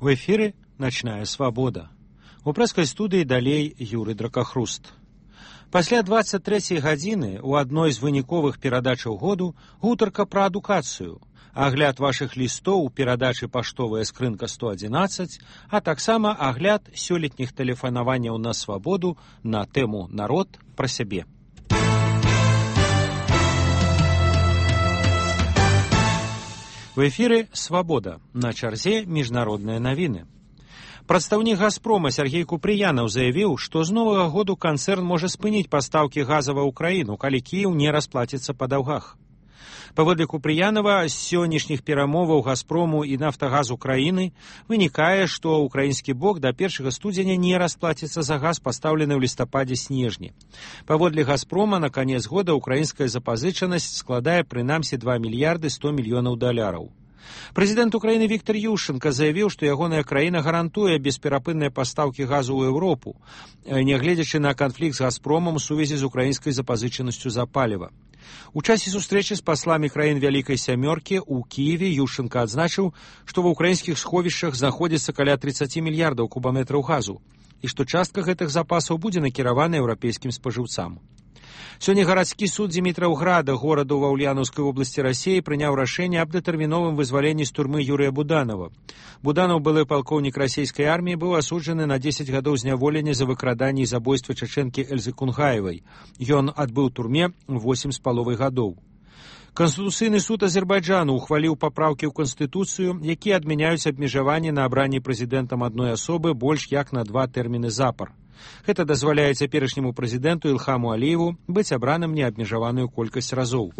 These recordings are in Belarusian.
В эфіры «Начная свабода». У прэскай студыі далей Юрый Дракахруст. Пасля 23-й гадзіны ў адной з выніковых перадачаў году гутарка пра адукацыю, агляд вашых лістоў у перадачы «Паштовая скрынка 111», а таксама агляд сёлетніх тэлефанаванняў на свабоду на тэму «Народ пра сябе». В эфіры «Свабода». На чарзе міжнародныя навіны. Прадстаўнік «Газпрома» Сергей Купрыянаў заявіў, што з новага году канцэрн можа спыніць пастаўкі газа ва ўкраіну, калі Кіеў не расплаціцца па даўгах. Паводле Купрыянава, з сённяшніх перамоваў «Газпрому» і «Нафтагаз Украіны» вынікае, што ўкраінскі бок да 1 студзеня не расплаціцца за газ, пастаўлены ў лістападзе-снежні. Паводле «Газпрома» на канец года ўкраінская запазычанасць складае прынамсі 2 мільярды 100 мільёнаў даляраў. Прэзідэнт Украіны Віктор Ющенка заявіў, што ягоная краіна гарантуе бесперапынныя пастаўкі газу ў Еўропу, нягледзячы на канфлікт з «Газпромам» у сувязі з украінскай запазычанасцю за паліва. У часе сустрэчы з пасламі краін Вялікай Сямёркі ў Кіеве Ющенка адзначыў, што ва ўкраінскіх сховішчах знаходзіцца каля 30 мільярдаў кубаметраў газу і што частка гэтых запасаў будзе накіравана еўрапейскім спажыўцам. Сёння гарадскі суд Дзімітраўграда, гораду ва Ульяновскай вобласці Расіі, прыняў рашэнне аб дэтэрміновым вызваленні з турмы Юрыя Буданова. Буданов, былы палкоўнік расійскай арміі, быў асуджаны на 10 гадоў зняволення за выкраданне і забойства чачэнкі Эльзы Кунгаевай. Ён адбыў у турме 8,5 гадоў. Канстытуцыйны суд Азербайджану ухваліў папраўкі ў Канстытуцыю, якія адмяняюць абмежаванне на абранне прэзідэнтам адной асобы больш як на 2 тэрміны запар. Гэта дазваляе цяперашняму прэзідэнту Ілхаму Аліеву быць абраным неабмежаваную колькасць разоў.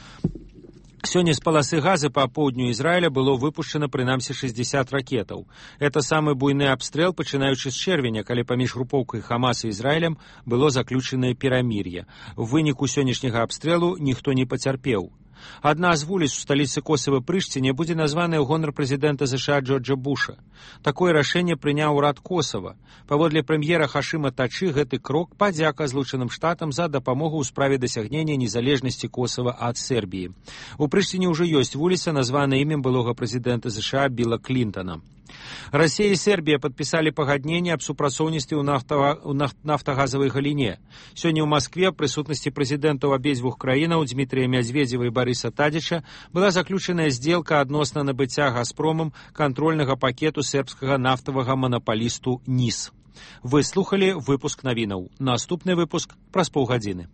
Сёння з паласы газы па поўдню Ізраіля было выпушчана прынамсі 60 ракетаў. Это самы буйны абстрэл, пачынаючы з чэрвеня, калі паміж групоўкай Хамас і Ізраілем было заключанае перамір'е. У выніку сённяшняга абстрэлу ніхто не пацярпеў. Адна з вуліц у сталіцы Косава Прышціне будзе названая ў гонар прэзідэнта ЗША Джорджа Буша. Такое рашэнне прыняў урад Косава. Паводле прэм'ера Хашыма Тачы, гэты крок падзяка Злучаным Штатам за дапамогу ў справе дасягнення незалежнасці Косава ад Сербіі. У Прышціне ўжо ёсць вуліца, названая імем былога прэзідэнта ЗША Білла Клінтона. Расія і Сербія падпісалі пагадненне аб супрацоўніцтве ў нафтагазавай галіне. Сёння ў Маскве ў прысутнасці прэзідэнтаў абедзвюх краінаў Дмітрыя Мядзведзева і Барыса Тадзіча была заключаная здзелка адносна набыцця «Газпромам» кантрольнага пакету сербскага нафтавага манапалісту НИС. Вы слухалі выпуск навінаў. Наступны выпуск праз паўгадзіны.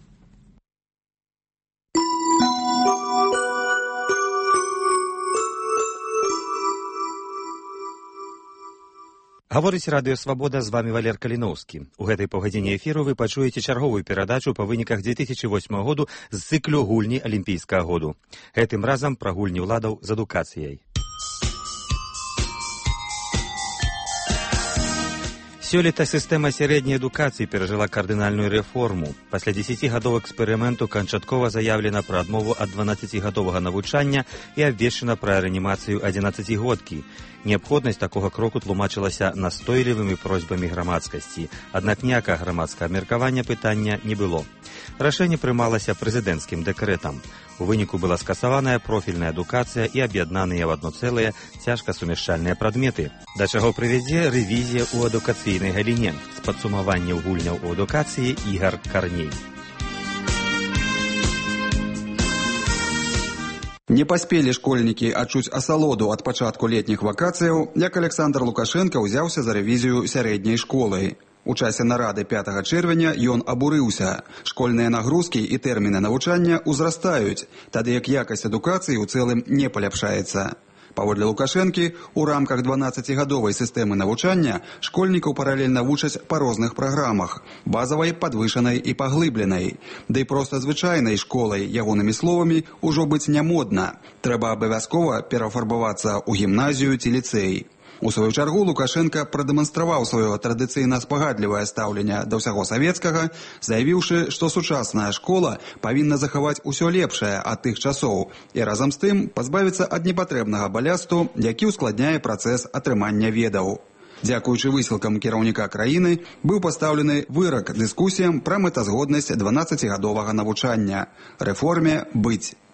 Гаворыць радыё «Свабода», з вамі Валер Каліноўскі. У гэтай паўгадзіне эфіру вы пачуеце чарговую перадачу па выніках 2008 году з цыклю гульні алімпійскага году. Гэтым разам пра гульні ўладаў з адукацыяй. Сёлета сістэма сярэдняй адукацыі перажыла кардынальную рэформу. Пасля 10 гадоў эксперыменту канчаткова заявлена пра адмову ад 12гадовага навучання і абвешчана пра рэанімацыю 11-годкі. Неабходнасць такога кроку тлумачылася настойлівымі просьбамі грамадскасці, аднак ніякага грамадскага абмеркавання пытання не было. Рашэнне прымалася прэзідэнцкім дэкрэтам. У выніку была скасаваная профільная адукацыя і аб'яднаныя ў адно цэлае цяжка сумяшчальныя прадметы. Да чаго прывядзе рэвізія ў адукацыйнай галіне. З падсумаванняў гульняў у адукацыі Ігар Карней. Не паспелі школьнікі адчуць асалоду ад пачатку летніх вакацыяў, як Александр Лукашенко ўзяўся за рэвізію сярэдняй школы. У часе нарады 5 чэрвеня ён абурыўся. Школьныя нагрузкі і тэрміны навучання ўзрастаюць, тады як якасць адукацыі ў цэлым не паляпшаецца. Паводле Лукашэнкі, у рамках 12гадовай сістэмы навучання школьнікаў паралельна вучаць па розных праграмах – базавай, падвышанай і паглыбленай. Ды і проста звычайнай школай, ягонымі словамі, ужо быць не модна. Трэба абавязкова перафарбавацца ў гімназію ці ліцэй. У сваю чаргу Лукашенко прадэманстраваў сваё традыцыйна спагадлівае стаўленне да ўсяго савецкага, заявіўшы, што сучасная школа павінна захаваць усё лепшае ад тых часоў і разам з тым пазбавіцца ад непатрэбнага балясту, які ўскладняе працэс атрымання ведаў. Дзякуючы высілкам кіраўніка краіны быў пастаўлены вырак дыскусіям пра мэтазгоднасць 12гадовага навучання. Рэформе быць.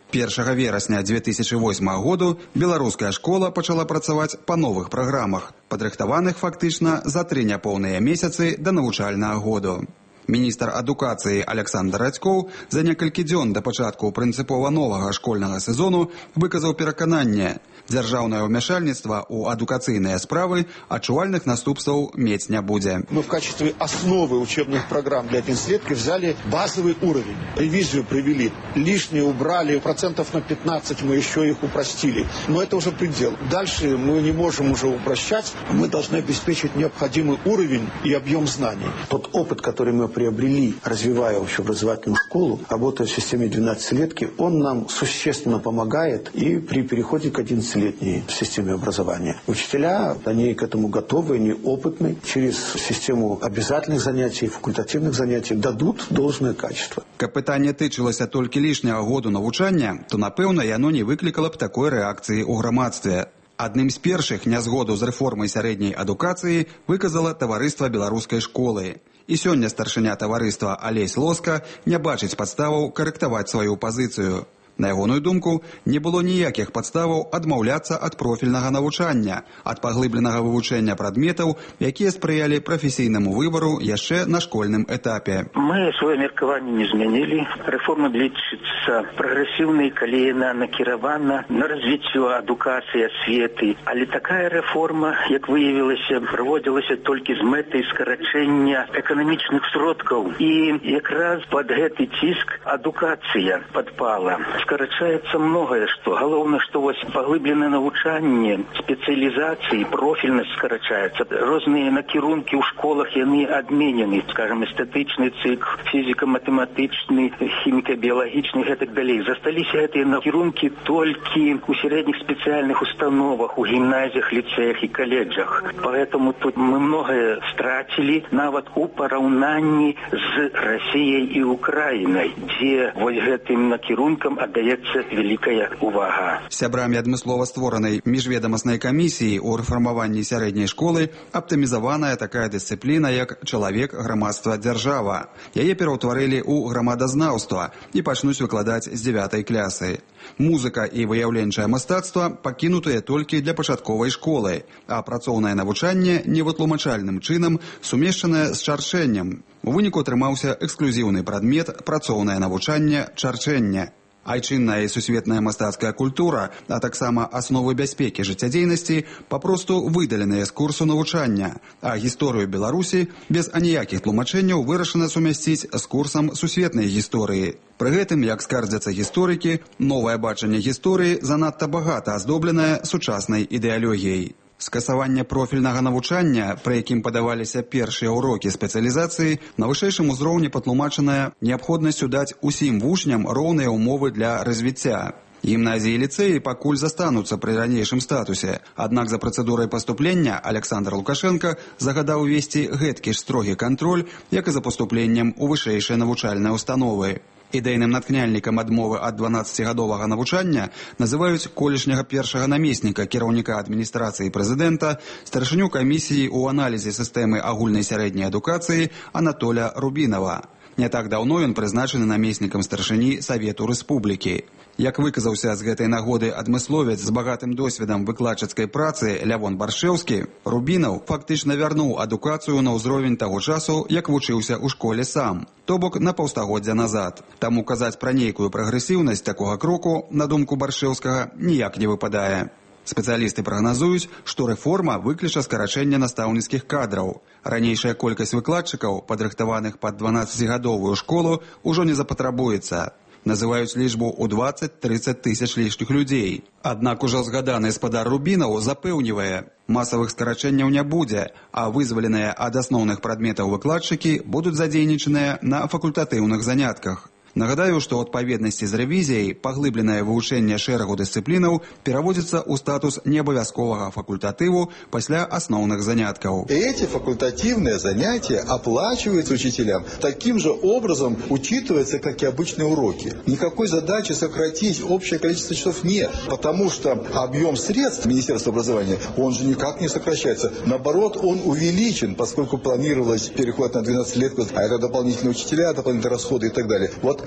1 верасня 2008 году беларуская школа пачала працаваць па новых праграмах, падрыхтаваных фактычна за 3 няпоўныя месяцы да навучальнага году. Міністр адукацыі Александр Радзькоў за некалькі дзён да пачатку прынцыпова новага школьнага сезону выказаў перакананне: дзяржаўнае ўмяшальніцтва ў адукацыйныя справы адчувальных наступстваў мець не будзе. Мы в качестве основы учебных программ для 11-летки взяли базовый уровень. Ревизию привели. Лишнее убрали. Процентов на 15 мы еще их упростили. Но это уже предел. Дальше мы не можем уже упрощать. Мы должны обеспечить необходимый уровень и объем знаний. Тот опыт, который мы приобрели, развивая общеобразовательную школу, работая в системе 12-летки, он нам существенно помогает и при переходе к 11-летней системе образования. Учителя, они к этому готовы, они опытны. Через систему обязательных занятий, факультативных занятий дадут должное качество. Каб пытанне тычылася толькі лішняга году навучання, то, напэўна, яно не выклікала б такой рэакцыі ў грамадстве. Адным з першых нязгоду з рэформай сярэдняй адукацыі выказала таварыства беларускай школы. І сёння старшыня таварыства Алесь Лоска не бачыць падставаў карэктаваць сваю пазіцыю. На ягоную думку, не было ніякіх падставаў адмаўляцца ад профільнага навучання, ад паглыбленага вывучэння прадметаў, якія спрыялі прафесійнаму выбару яшчэ на школьным этапе. Мы сваё меркаванне не змянілі. Рэформа лічыцца прагрэсіўнай, калі яна накіравана на развіццё адукацыі, асветы. Але такая рэформа, як выявілася, праводзілася толькі з мэтай скарачэння эканамічных сродкаў. І якраз пад гэты ціск адукацыя падпала. Скарачаецца многае, што галоўнае, што вось паглыбленае навучанне, спецыялізацыі, профільнасць скарачаецца. Розныя накірункі ў школах яны адменены, скажем, эстэтычны цыкл, фізіка-матэматычны, хіміка-біялагічны і гэтак далей. Засталіся гэтыя накірункі толькі ў сярэдніх спецыяльных установах, у гімназіях, ліцэях і каледжах. Поэтому тут мы многае страцілі нават у параўнанні з Расіяй і Украінай, дзе вось гэтым накірункам даецца вялікая увага. Сябрамі адмыслова створанай міжведамаснай камісіі ў рэфармаванні сярэдняй школы аптымізаваная такая дысцыпліна, як чалавек, грамадства, дзяржава. Яе пераўтварылі ў грамадазнаўства і пачнуць выкладаць з 9 класы. Музыка і выяўленчае мастацтва пакінутыя толькі для пачатковай школы, а працоўнае навучанне невытлумачальным чынам сумешчанае з чарчэннем. У выніку атрымаўся эксклюзіўны прадмет працоўнае навучанне чарчэння. Айчынная і сусветная мастацкая культура, а таксама асновы бяспекі жыццядзейнасці папросту выдаленыя з курсу навучання, а гісторыю Беларусі без аніякіх тлумачэнняў вырашана сумясціць з курсам сусветнай гісторыі. Пры гэтым, як скардзяцца гісторыкі, новае бачанне гісторыі занадта багата аздобленае сучаснай ідэалогіяй. Скасаванне профільнага навучання, пры якім падаваліся першыя ўрокі спецыялізацыі, на вышэйшым узроўні патлумачаная неабходнасцю даць усім вучням роўныя ўмовы для развіцця. Гімназіі і ліцэі пакуль застануцца пры ранейшым статусе, аднак за працэдурай паступлення Александр Лукашенко загадаў увесці гэткі ж строгі кантроль, як і за паступленнем у вышэйшыя навучальныя установы. Ідэйным натхняльнікам адмовы ад 12-гадовага навучання называюць колішняга першага намесніка кіраўніка адміністрацыі прэзідэнта, старшыню камісіі ў аналізе сістэмы агульнай сярэдняй адукацыі Анатоля Рубінова. Не так даўно ён прызначаны намеснікам старшыні Савету Рэспублікі. Як выказаўся з гэтай нагоды адмысловец з багатым досведам выкладчыцкай працы Лявон Баршэўскі, Рубінаў фактычна вярнуў адукацыю на ўзровень таго часу, як вучыўся ў школе сам, то бок на паўстагоддзя назад. Таму казаць пра нейкую прагрэсіўнасць такога кроку, на думку Баршэўскага, ніяк не выпадае. Спецыялісты прагназуюць, што рэформа выкліча скарачэнне настаўніцкіх кадраў. Ранейшая колькасць выкладчыкаў, падрыхтаваных пад 12-гадовую школу, ужо не запатрабуецца. Называюць лічбу ў 20-30 тысяч лішніх людзей. Аднак ужо згаданы спадар Рубінаў запэўнівае, масавых скарачэнняў не будзе, а вызваленыя ад асноўных прадметаў выкладчыкі будуць задзейнічаныя на факультатыўных занятках. Нагадаю, што ў адпаведнасці з рэвізіяй паглыбленае вывучэнне шэрагу дысцыплінаў пераводзіцца ў статус неабавязковага факультатыву пасля асноўных заняткаў. Эти факультативные занятия оплачиваются учителям. Таким же образом учитываются, как и обычные уроки. Никакой задачи сократить общее количество часов нет, потому что объем средств Министерства образования, он же никак не сокращается. Наоборот, он увеличен, поскольку планировалось переход на 12 лет, а это дополнительные учителя, дополнительные расходы и так далее. Вот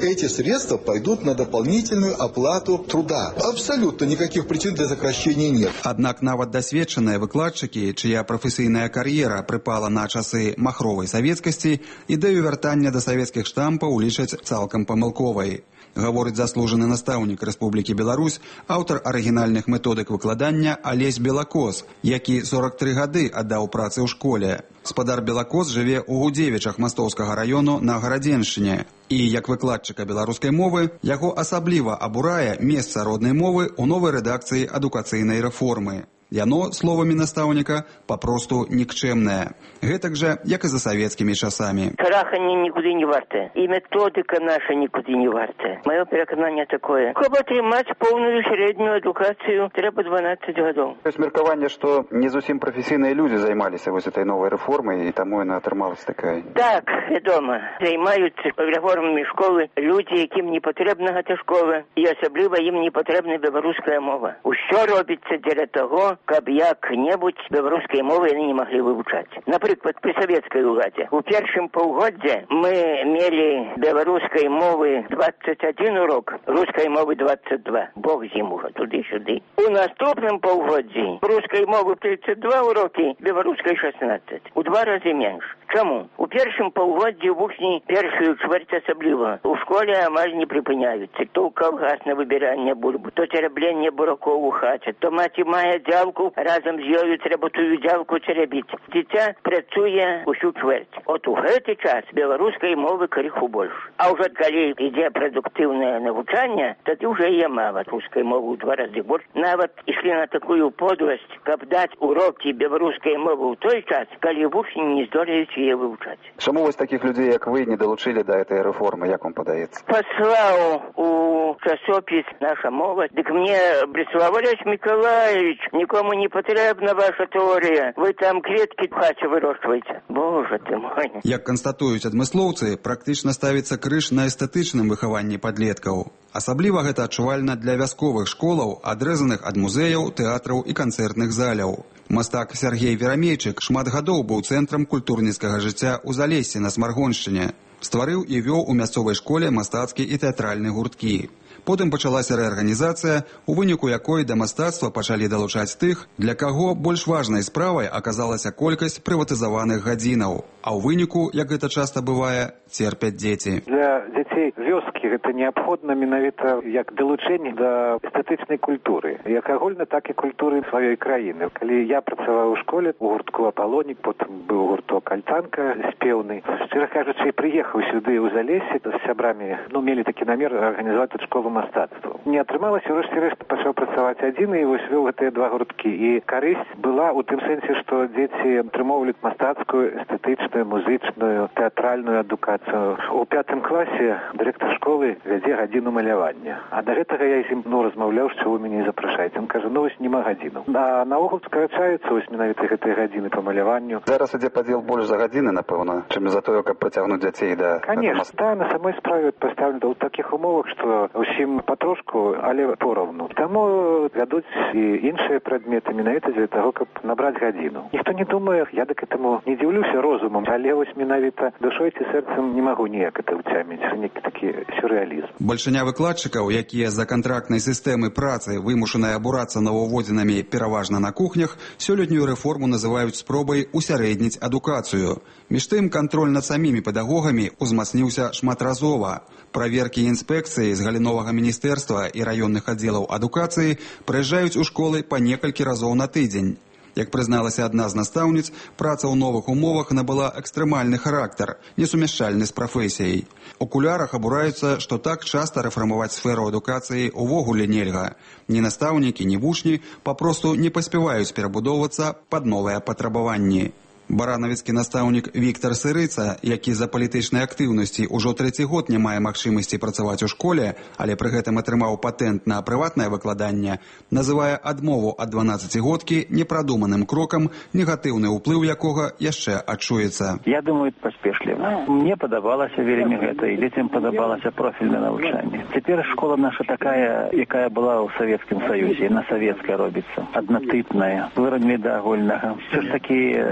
эти средства пойдут на дополнительную оплату труда. Абсолютно никаких причин для сокращения нет. Аднак нават дасведчаныя выкладчыкі, чыя прафесійная кар'ера прыпала на часы махровай савецкасці, ідэю вяртання да савецкіх штампаў лічаць цалкам памылковай. Гаворыць заслужаны настаўнік Рэспублікі Беларусь, аўтар арыгінальных методык выкладання Алесь Белакос, які 43 гады аддаў працы ў школе. Спадар Белакос жыве ў Гудзевічах Мастоўскага раёну на Гарадзеншчыне. І, як выкладчыка беларускай мовы, яго асабліва абурае месца роднай мовы ў новай рэдакцыі адукацыйнай рэформы. Яно, словамі настаўніка, папросту нікчэмнае. Гэтак жа, як і за савецкімі часамі. Траханне нікуды не вартае. І методика наша нікуды не вартая. Маё перакананне такое. Каб атрымаць поўную сярэднюю адукацыю, трэба 12 гадоў. Ёсць меркаванне, што не зусім прафесійныя людзі займаліся вось этой новай рэформай, і таму яна атрымалась такая. Так, вядома. Займаюцца рэформамі школы людзі, якім не патрэбна гэта школа, і асабліва ім не патрэбна беларуская мова. Усё робіцца дзеля таго, каб як-небудзь беларускай мовы яны не маглі вывучаць. Напрыклад, пры савецкай уладзе. У першым паўгоддзе мы мелі беларускай мовы 21 урок, рускай мовы 22. Бог з ім ужо, туды-сюды. У наступным паўгоддзі рускай мовы 32 урокі, беларускай 16. У 2 разы менш. Чаму? У першым паўгоддзі вучні першую чвэрць асабліва у школе амаль не прыпыняюцца. То калгас на выбіранне бульбы, то церабленне буракоў у хаце, то маці мае дзялку, разам з ёю трэба тую дзялку церабіць. Дзіця працуе усю чвэрць. От у гэты час беларускай мовы крыху больш. А ўжо калі ідзе прадуктыўнае навучанне, тады ўжо і мала рускай мовы ў 2 разы больш. Нават ішлі на такую подласць, каб даць урокі беларускай мовы ў той час, калі вучні не здолеюць яе вывучаць. Чаму вось такіх людзей, як вы, не далучылі да этой рэформы, як вам падаецца? Паслаў у часопіс «Наша мова», дык мне прислаў: Олесь Миколаевич, нікому не патрэбна ваша тэорыя, вы там кветкі в хаце вырошчваеце. Боже ты мой. Як канстатуюць адмыслоўцы, практычна ставіцца крыж на эстэтычным выхаванні падлеткаў. Асабліва гэта адчувальна для вясковых школаў, адрэзаных ад музеяў, тэатраў і канцэртных заляў. Мастак Сергей Верамейчык шмат гадоў быў цэнтрам культурніцкага жыцця ў Залессі на Смаргоншчыне. Стварыў і вёў у мясцовай школе мастацкі і тэатральны гурткі. Потым пачалася рэарганізацыя, у выніку якой да мастацтва пачалі далучаць тых, для каго больш важнай справай аказалася колькасць прыватызаваных гадзінаў. А ў выніку, як гэта часта бывае, церпяць дзеці. Для дзяцей вёскі гэта неабходна менавіта як далучэнне да эстэтычнай культуры. Як агульна, так і культуры сваёй краіны. Калі я працаваў у школе, у гуртку «Аполлонік», потым быў гурток «Альтанка» спеўны. Шчыра кажучы, прыехаў сюды ў Залессі з сябрамі, мелі такі намер арганізаваць тут школу мастацтва. Не атрымалася, урэшце рэшт пачаў працаваць адзін і вось вёў гэтыя 2 гурткі. І карысць была ў тым сэнсе, што дзеці атрымоўвалі мастацкую, эстэтычную, музычную, тэатральную адукацыю. У 5 класе дырэктар школы вядзе гадзіну малявання. А да гэтага я з ім размаўляў, што вы мяне запрашаеце. Ён кажа: вось няма гадзіну. А наогул скарачаюцца вось менавіта гэтыя гадзіны па маляванню. Зараз ідзе падзел больш за гадзіны, напэўна, чым за тое, каб прыцягнуць дзяцей да... Конечно, да, на самой справе пастаўлена ў такіх умовах, што усім патрошку, але пораўну. Таму вядуць і іншыя прадметы менавіта для таго, каб набраць гадзіну. Ніхто не думае, я да гэтаму не дзіўлюся розумам, але вось менавіта душой ці сэрцам не магу ніяк это ўцяміць. Некі такі сюррэалізм. Бальшыня выкладчыкаў, якія з-за кантрактнай сістэмы працы вымушаныя абурацца новаўводзінамі пераважна на кухнях, сёлетнюю рэформу называюць спробай усярэдніць адукацыю. Між тым, кантроль над самімі педагогамі узмацніўся шматразова. Праверкі і інспекцыі з галіновага міністэрства і раённых аддзелаў адукацыі прыязджаюць у школы па некалькі разоў на тыдзень. Як прызналася адна з настаўніц, праца ў новых умовах набыла экстрэмальны характар, несумяшчальны з прафесіяй. У кулярах абураюцца, што так часта рэфармаваць сферу адукацыі увогуле нельга. Ні настаўнікі, ні вучні папросту не паспяваюць перабудоўвацца пад новыя патрабаванні. Баранавіцкі настаўнік Віктор Сырыца, які з-за палітычнай актыўнасці ўжо 3-й год не мае магчымасці працаваць у школе, але пры гэтым атрымаў патэнт на прыватнае выкладанне, называе адмову ад 12-годкі непрадуманым крокам, негатыўны ўплыў якога яшчэ адчуецца. Я думаю, паспешліва. Мне падабалася вельмі гэта, і дзецям падабалася профільнае навучанне. Цяпер школа наша такая, якая была ў Савецкім Саюзе, на савецкая робіцца, аднатыпная, вырадмі да агульнага. Все ж такі было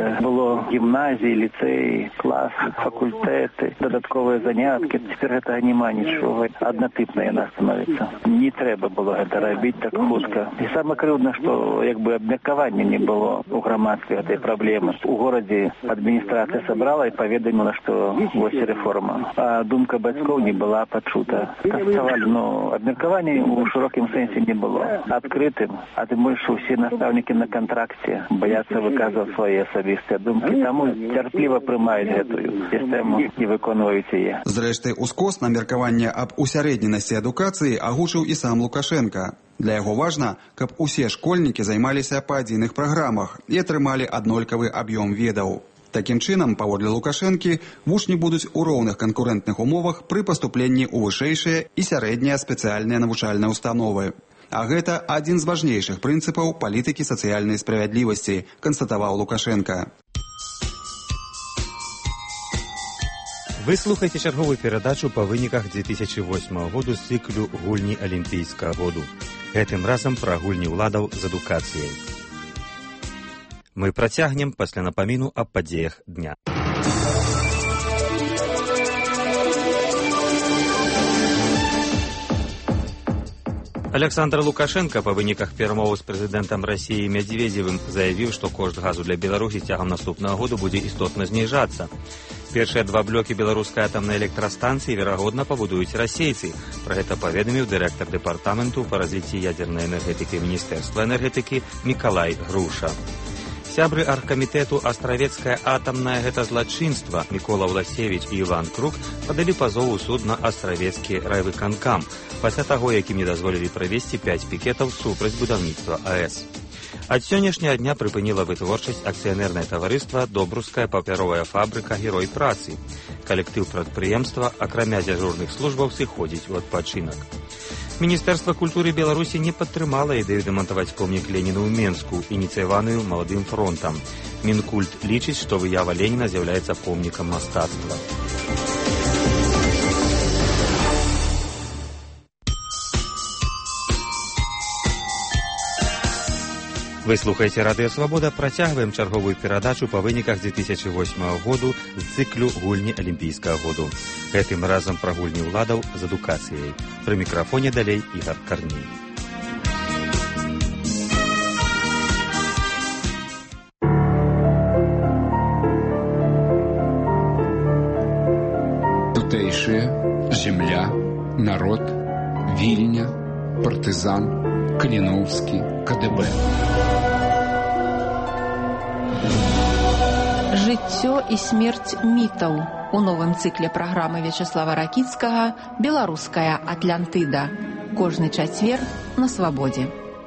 было гімназіі, ліцеі, класы, факультэты, дадатковыя заняткі. Цяпер гэтага няма нічога. Аднатыпна яна становіцца. Не трэба было гэта рабіць так хутка. І самае крыўдна, што як бы абмеркавання не было у грамадстве гэтай праблемы. У горадзе адміністрацыя сабрала і паведаміла, што вось рэформа. А думка бацькоў не была пачута. Каставалі, абмеркавання у шырокім сэнсе не было. Адкрытым, а тым больш усе настаўнікі на кантракце баяцца выказваць свае асабістыя думкі, таму цярпліва прымаюць гэтую сістэму і выконваюць яе. Зрэшты, ускос на меркаванне аб усярэдненасці адукацыі агучыў і сам Лукашенка. Для яго важна, каб усе школьнікі займаліся па адзіных праграмах і атрымалі аднолькавы аб'ём ведаў. Такім чынам, паводле Лукашэнкі, вучні будуць у роўных канкурэнтных умовах пры паступленні ў вышэйшыя і сярэднія спецыяльныя навучальныя установы. А гэта адзін з важнейшых прынцыпаў палітыкі сацыяльнай справядлівасці, канстатаваў Лукашенка. Вы слухаеце чарговую перадачу па выніках 2008 году з цыклю «Гульні алімпійскага году». Гэтым разам пра гульні ўладаў з адукацыяй. Мы працягнем пасля напаміну аб падзеях дня. Александр Лукашенко па выніках перамоваў з прэзідэнтам Расіі Медведзевым заявіў, што кошт газу для Беларусі цягам наступнага году будзе істотна зніжацца. Першыя два блокі беларускай атамнай электрастанцыі, верагодна, пабудуюць расейцы. Пра гэта паведаміў дырэктар дэпартаменту па развіцці ядзернай энергетыкі Міністэрства энергетыкі Мікалай Груша. Сябры аргкамітэту «Астравецкая атамная» гэта злачынства Мікола Власевіч і Іван Крук падалі пазов у суд на Астравецкі райвыканкам пасля таго, якім не дазволілі правесці 5 пікетаў супраць будаўніцтва АЭС. Ад сённяшняга дня прыпыніла вытворчасць акцыянернае таварыства «Добруская папяровая фабрыка Герой працы». Калектыў прадпрыемства, акрамя дзяжурных службаў, сыходзіць у адпачынак. Міністэрства культуры Беларусі не падтрымала ідэю дэмантаваць помнік Леніну ў Менску, ініцыяваную Маладым фронтам. Мінкульт лічыць, што выява Леніна з'яўляецца помнікам мастацтва. Вы слухаеце Радыё Свабода, працягваем чарговую перадачу па выніках 2008 году з цыклю «Гульні алімпійскага году». Гэтым разам пра гульні ўладаў з адукацыяй. Пры мікрафоне далей Ігар Карній. Тутэйшыя, земля, народ, Вільня, партызан, Каліноўскі, КДБ. Жыццё і смерць мітаў у новым цыкле праграмы Вячеслава Ракіцкага «Беларуская Атлантыда». Кожны чацвер на Свабодзе.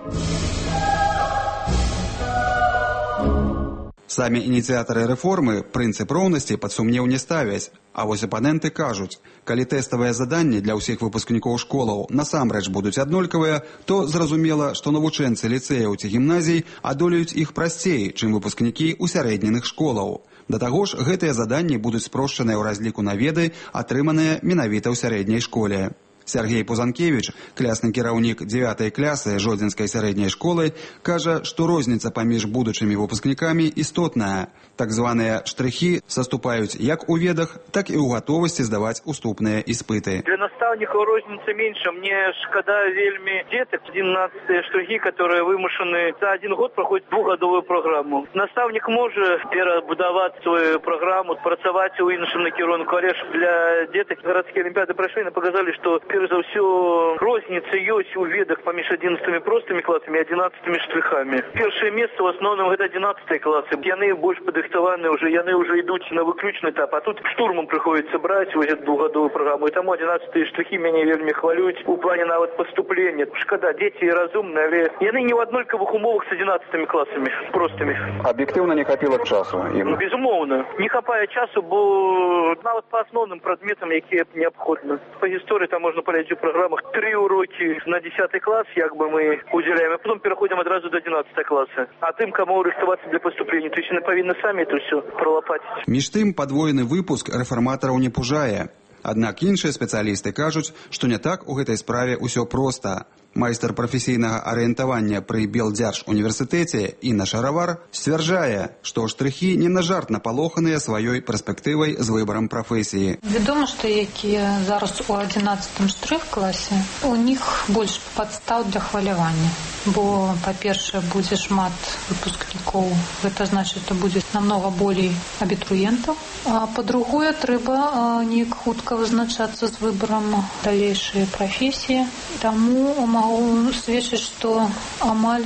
Самі ініцыятары рэформы прынцып роўнасці пад сумнеў не ставяць. А вось апаненты кажуць, калі тэставыя заданні для ўсіх выпускнікоў школаў насамрэч будуць аднолькавыя, то зразумела, што навучэнцы ліцэяў ці гімназій адолеюць іх прасцей, чым выпускнікі усярэдненых школаў. Да таго ж, гэтыя заданні будуць спрошчаныя ў разліку на веды, атрыманыя менавіта ў сярэдняй школе. Сергей Пузанкевич, клясны кіраўнік 9-й клясы Жодзінскай сярэдняй школы, кажа, што розніца паміж будучымі выпускнікамі істотная. Так званыя штрыхі саступаюць як у ведах, так і ў гатовасці здаваць уступныя іспыты. Для настаўнікаў розніца менша. Мне шкада вельмі дзетак 17 штрыхі, которые вымушаны за один год праходзіць двухгадовую праграму. Настаўнік можа перабудаваць свою праграму, працаваць у іншым накірунку, але ж для дзетак гарадскія алімпіяды прайшлі, паказалі, што перш за ўсё розніца ёсць у ведах паміж 11-ми простымі класамі і 11-ми штрыхамі. Першае месца в асноўным гэта 11-й класы. Яны больш падрыхтаваны ўжо, яны ўжо ідуць на выключны этап, а тут штурмам прыходзіцца браць вось эту двухгадовую праграму. І таму 11-й штрыхі мяне вельмі хвалююць у плане нават паступлення. Шкада, дзеці разумныя, але яны не ў аднолькавых умовах з 11-ми класамі простымі. Аб'ектыўна не хапіла часу ім. Безумоўна, не хапае часу, бо нават па асноўным прадметам, якія неабходны. Па гісторыі там можна паглядзець у праграмах 3 урокі на 10 клас, як бы мы удзяляем, а потом пераходзім адразу до 11 класа. А тым, каму рыхтавацца для паступлення, то есть яны павінны самі это ўсё пралапаціць. Між тым, падвоены выпуск рэфарматараў не пужае. Аднак іншыя спецыялісты кажуць, што не так у гэтай справе ўсё проста. Майстар прафесійнага арыентавання пры Белдзяржуніверсітэце Інна Шаравар сцвярджае, што штрыхі не на жарт напалоханыя сваёй перспектывай з выбарам прафесіі. Вядома, што якія зараз у 11-м штрых-класе, у них больш падстаў для хвалявання. Бо, па-першае, будзе шмат выпускнікоў. Гэта значыць, што будзе намного болей абітурыентаў. А па-другое, трэба неяк хутка вызначацца з выбарам далейшай прафесіі. Таму могу сведчыць, што амаль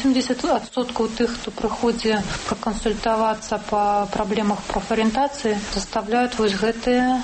80% тых, хто прыходзіць пракансультавацца па праблемах прафарыентацыі, заставляюць вось гэтыя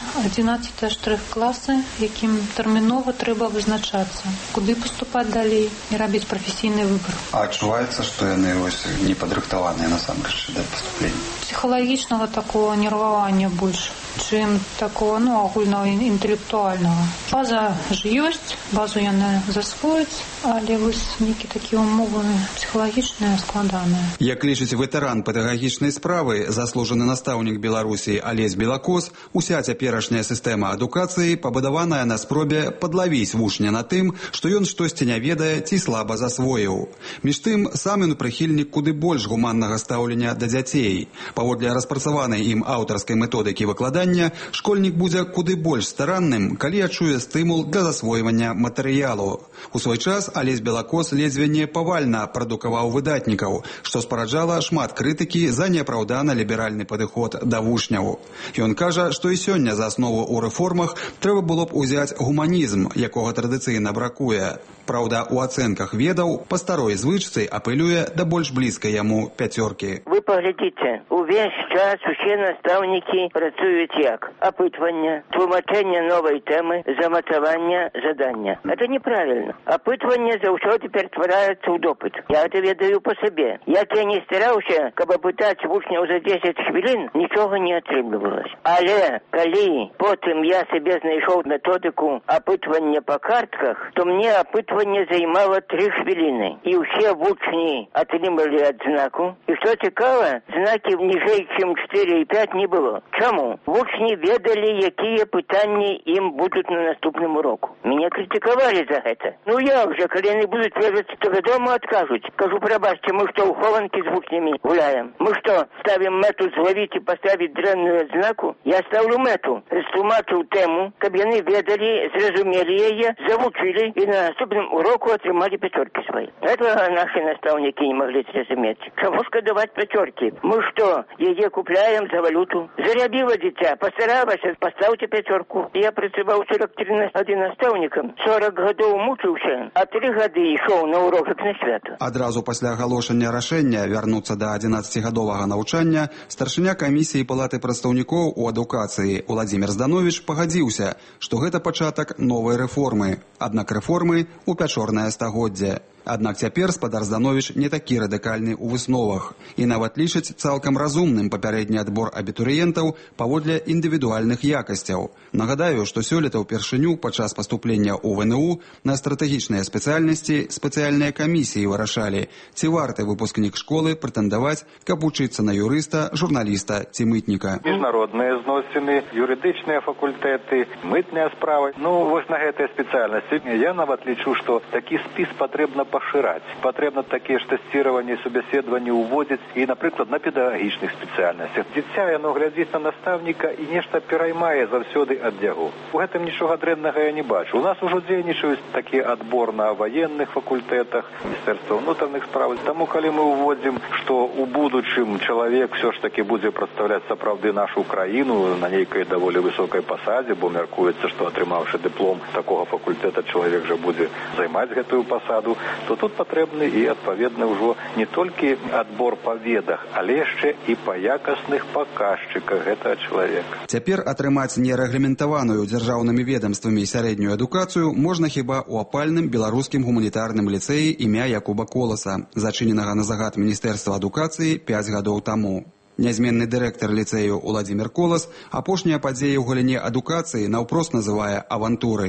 11 штрых-класы, якім тэрмінова трэба вызначацца, куды паступаць далей і рабіць прафесійны выбар. А адчуваецца, што яны не падрыхтаваныя насамрэч да паступлення? Псіхалагічнага такого нервавання больш, чым такого, агульнага інтэлектуальнага. База ж ёсць, базу яны засвояць, але вось нейкі такія умовы псіхалагічныя складаныя. Як лічыць ветэран педагагічнай справы, заслужаны настаўнік Беларусі Алесь Белакос, уся цяперашняя сістэма адукацыі пабудаваная на спробе падлавіць вучня на тым, што ён штосьці не ведае ці слаба засвоіў. Між тым, сам ён прыхільнік куды больш гуманнага стаўлення да дзяцей. Паводле распрацаванай ім аўтарскай методыкі выкладання, школьнік будзе куды больш старанным, калі адчуе стымул для засвойвання матэрыялу. У свой час Алесь Белакос ледзьве не павальна прадукаваў выдатнікаў, што спараджала шмат крытыкі за неапраўдана ліберальны падыход да вучняў. Ён кажа, што і сёння за аснову ў рэформах трэба было б узяць гуманізм, якога традыцыйна бракуе. Праўда, у ацэнках ведаў па старой звычцы апелюе да больш блізкай яму 5. Вы паглядзіце, увесь час усе настаўнікі працуюць як? Апытванне, тлумачэнне новай тэмы, замацаванне задання. Это неправильно. Апытванне заўсёды ператвараецца ў допыт. Я это ведаю по сабе. Як я не стараўся, каб апытаць вучняў за 10 хвілін, нічога не атрымлівалася. Але калі потым я сабе знайшоў методыку апытвання па картках, то мне апытванне займала 3 хвіліны. І ўсе вучні атрымалі адзнаку. І што цікава, знакі ніжэй, чым 4 і 5 не было. Чаму? Вучні ведалі, якія пытанні ім будуць на наступным уроку. Мяне крытыкавалі за гэта. Як же, калі яны будуць ведаць, то вядома адкажуць. Кажу, прабачце, мы што, ў хованкі з вучнямі гуляем? Мы што, ставім мэту злавіць і паставіць дрэнную адзнаку? Я ставлю мэту, растлумачыў тэму, каб яны ведалі, зразумелі яе, завучылі і на наступным уроку атрымалі 5 свае. Этого наши настаўнікі не маглі зразумець. Чаму шкадаваць 5? Мы што, яе купляем за валюту? Зарабіла дзіця, пастаралася, пастаўце 5. Я працаваў 41 настаўнікам, 40 гадоў мучыўся, а 3 гады ішоў на урок як на свята. Адразу пасля агалошання рашэння вярнуцца да 11-гадовага навучання старшыня камісіі палаты прадстаўнікоў у адукацыі Уладзімір Здановіч пагадзіўся, што гэта пачатак новай рэформы. Аднак рэформы ў пячорнае стагоддзе. Аднак цяпер спадар Здановіч не такі радыкальны ў высновах і нават лічыць цалкам разумным папярэдні адбор абітурыентаў паводле індывідуальных якасцяў. Нагадаю, што сёлета ўпершыню падчас паступлення ў ВНУ на стратэгічныя спецыяльнасці спецыяльныя камісіі вырашалі, ці варты выпускнік школы прэтэндаваць, каб вучыцца на юрыста, журналіста ці мытніка. Міжнародныя зносіны, юрыдычныя факультэты, мытныя справы. Вось на гэтай спецыяльнасці я нават лічу, што такі спіс патрэбна пашыраць. Патрэбна такія ж тэсціраванні, субяседаванні ўводзіць і, напрыклад, на педагагічных спецыяльнасцях. Дзіця, яно глядзіць на настаўніка і нешта пераймае заўсёды ад яго. У гэтым нічога дрэннага я не бачу. У нас ужо дзейнічаюць такі адбор на ваенных факультэтах, Міністэрства ўнутраных справ. Таму, калі мы ўводзім, што ў будучым чалавек все ж таки будзе прадстаўляць сапраўды нашу краіну на нейкай даволі высокай пасадзе, бо мяркуецца, што атрымаўшы дыплом такога факультэта чалавек жа будзе займаць гэтую пасаду, то тут патрэбны і адпаведна ўжо не толькі адбор па ведах, але яшчэ і па якасных паказчыках гэтага чалавека. Цяпер атрымаць нерэгламентаваную дзяржаўнымі ведамствамі сярэднюю адукацыю можна хіба ў апальным беларускім гуманітарным ліцэі імя Якуба Коласа, зачыненага на загад Міністэрства адукацыі 5 гадоў таму. Нязменны дырэктар ліцэю Уладзімір Колас апошнія падзеі ў галіне адукацыі наўпрост называе авантурай.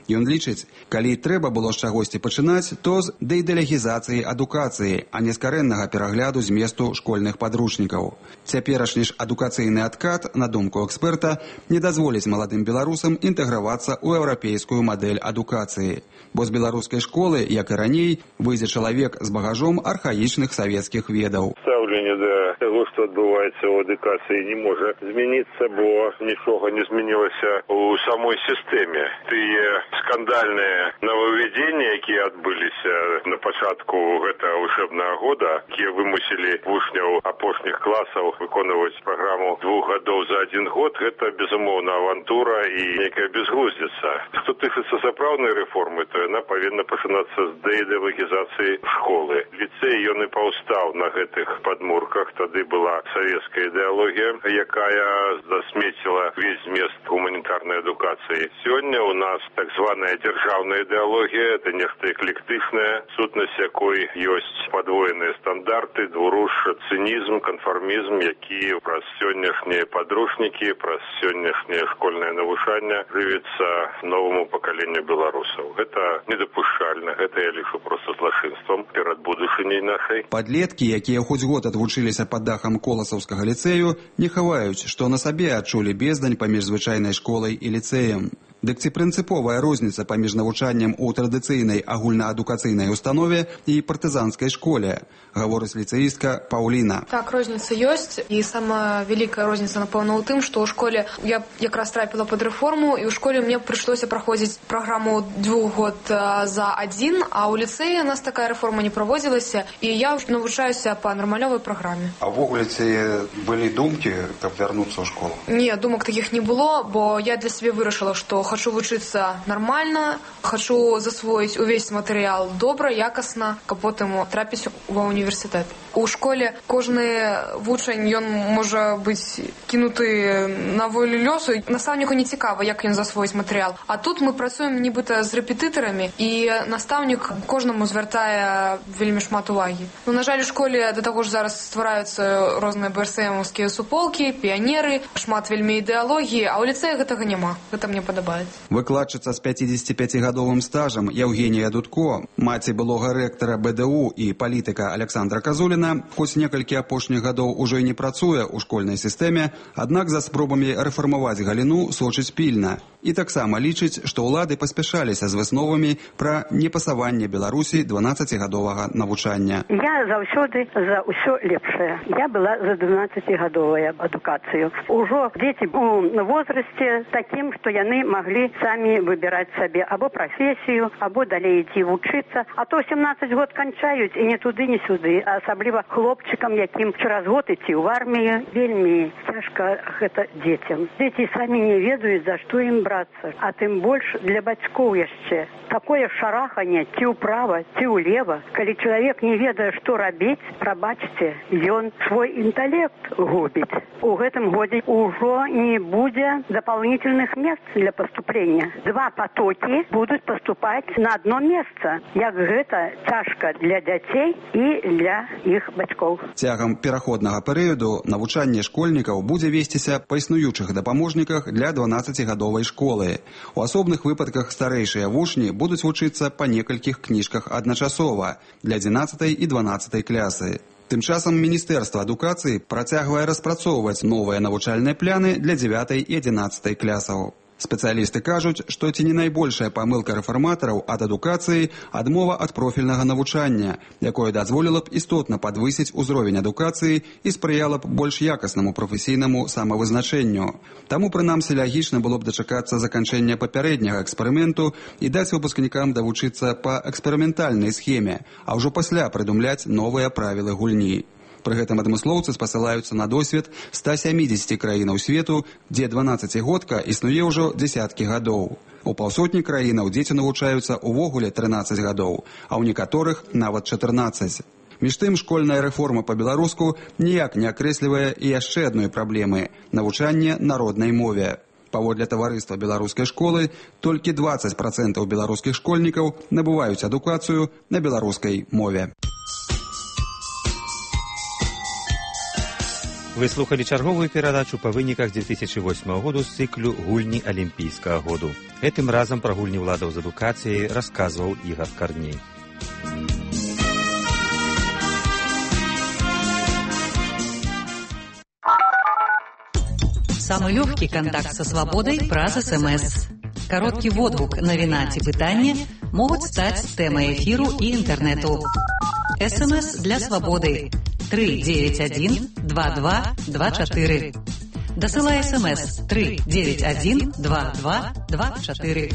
Ён лічыць, калі трэба было з чагосьці пачынаць, то з дэідалегізацыі адукацыі, а не з карэннага перагляду зместу школьных падручнікаў. Цяперашні ж адукацыйны адкат, на думку эксперта, не дазволіць маладым беларусам інтэгравацца ў еўрапейскую мадэль адукацыі. Бо з беларускай школы, як і раней, выйдзе чалавек з багажом архаічных савецкіх ведаў. Стаўленне да таго, што адбываецца ў адукацыі, не можа змяніцца, бо нічога не змянілася ў самой сістэме. Тыя скандальныя нововведзенні, якія адбыліся на пачатку гэтага вучэбнага года, якія вымусілі вучняў апошніх класаў выконваць праграму 2 гадоў за 1 год, гэта, безумоўна, авантура і некая безглуздзіца. Што тычыцца сапраўднай рэформы, то яна павінна пачынацца з дэідалегізацыі школы. Ліцэй ён і паўстаў на гэтых падмурках. Тады была савецкая ідэалогія, якая засмеціла весь змест гуманітарнай адукацыі. Сёння у нас так званая дзяржаўная ідэалогія, это нешта эклектычнае, сутнасць якой ёсць падвоеныя стандарты, двуруш, цынізм, канфармізм, які праз сённяшнія падручнікі, праз сённяшняе школьнае навучанне жывіцца новаму пакаленню беларусаў. Гэта недапушчальна, гэта я лічу проста злачынствам перад будучыняй нашай. Падлеткі, якія хоць год адвучыліся пад дахам Коласаўскага ліцэю, не хаваюць, што на сабе адчулі бездань паміж звычайнай школай і ліцэем. Дык ці прынцыповая розніца паміж навучаннем у традыцыйнай агульнаадукацыйнай установе і партызанскай школе, гаворыць ліцэістка Паўліна. Так, розніца ёсць, і самая вялікая розніца, напэўна, ў тым, што ў школе я якраз трапіла пад рэформу, і ў школе мне прыйшлося праходзіць праграму 2 год за 1, а ў ліцэі у нас такая рэформа не праводзілася, і я навучаюся па нармалёвай праграме. А ўвогуле ці былі думкі, каб вярнуцца ў школу? Не, думак такіх не было, бо я для сябе вырашыла, што хочу вучыцца нармальна, хочу засвоіць увесь матэрыял добра, якасна, каб потым трапіць ва універсітэт. У школе кожны вучань, ён можа быць кінуты на волю лёсу. Настаўніку не цікава, як ён засвоіць матэрыял. А тут мы працуем нібыта з рэпетытарамі, і настаўнік кожнаму звяртае вельмі шмат увагі. На жаль, у школе да таго ж зараз ствараюцца розныя БРСМаўскія суполкі, піянеры, шмат вельмі ідэалогіі, а ў ліцэі гэтага няма. Гэта мне падабаецца. Выкладчыца з 55-гадовым стажам Евгенія Дудко, маці былога рэктара БДУ і палітыка Александра Казуліна, хоць некалькі апошніх гадоў ужо і не працуе ў школьнай сістэме, аднак за спробамі рэфармаваць галіну сочыць пільна. І таксама лічыць, што ўлады паспяшаліся з высновамі пра непасаванне Беларусі 12-гадовага навучання. Я заўсёды за ўсё лепшае. Я была за 12-гадовую адукацыю. Ужо дзеці ў возрасце такім, што яны маглі самі выбіраць сабе або прафесію, або далей ідці вучыцца. А то 17 год канчаюць і не туды, ні сюды. Асабліва хлопчыкам, якім через год ідці ў армію, вельмі цяжка гэта дзецям. Дзеці самі не ведаюць, за што ім брацца. А тым больш для бацькоў яшчэ. Такое шараханне ці ўправа, ці ўлева. Калі чалавек не ведае, што рабіць, прабачце, ён свой інтэлект губіць. У гэтым годзе ўжо не будзе дапаўнительных мест для поступления. 2 потоки будут поступать на одно место. Як гэта цяжка для дзяцей і для іх бацькоў. Цягам пераходнага перыяду навучанне школьнікаў будзе весціся па існуючых дапаможніках для 12-гадовай школы. У асобных выпадках старэйшыя вучні будуць вучыцца па некалькіх кніжках адначасова для 11 і 12 клясы. Тым часам Міністэрства адукацыі працягвае распрацоўваць новыя навучальныя пляны для 9 і 11 клясаў. Спецыялісты кажуць, што ці не найбольшая памылка рэфарматараў ад адукацыі адмова ад профільнага навучання, якое дазволіла б істотна падвысіць узровень адукацыі і спрыяла б больш якаснаму прафесійнаму самавызначэнню. Таму, прынамсі, лагічна было б дачакацца заканчэння папярэдняга эксперыменту і даць выпускнікам давучыцца па эксперыментальнай схеме, а ўжо пасля прыдумляць новыя правілы гульні. Пры гэтым адмыслоўцы спасылаюцца на досвед 170 краінаў свету, дзе 12-годка існуе ўжо дзесяткі гадоў. У паўсотні краінаў дзеці навучаюцца ўвогуле 13 гадоў, а ў некаторых нават 14. Між тым, школьная рэформа па-беларуску ніяк не акрэслівае і яшчэ адной праблемы – навучанне на роднай мове. Паводле таварыства беларускай школы, толькі 20% беларускіх школьнікаў набываюць адукацыю на беларускай мове. Вы слухали чарговую перадачу па выніках 2008 году з цыклю «Гульні Алімпійскага году». Гэтым разам пра гульні ўладаў з адукацыяй расказваў Ігар Карней. Самый легкий контакт со свободой праз СМС. Короткий водгук, навіна ці пытанне могуць стаць тэмай эфіру і інтэрнэту. СМС для свободы 391-2224. Дасылай СМС 391-2224.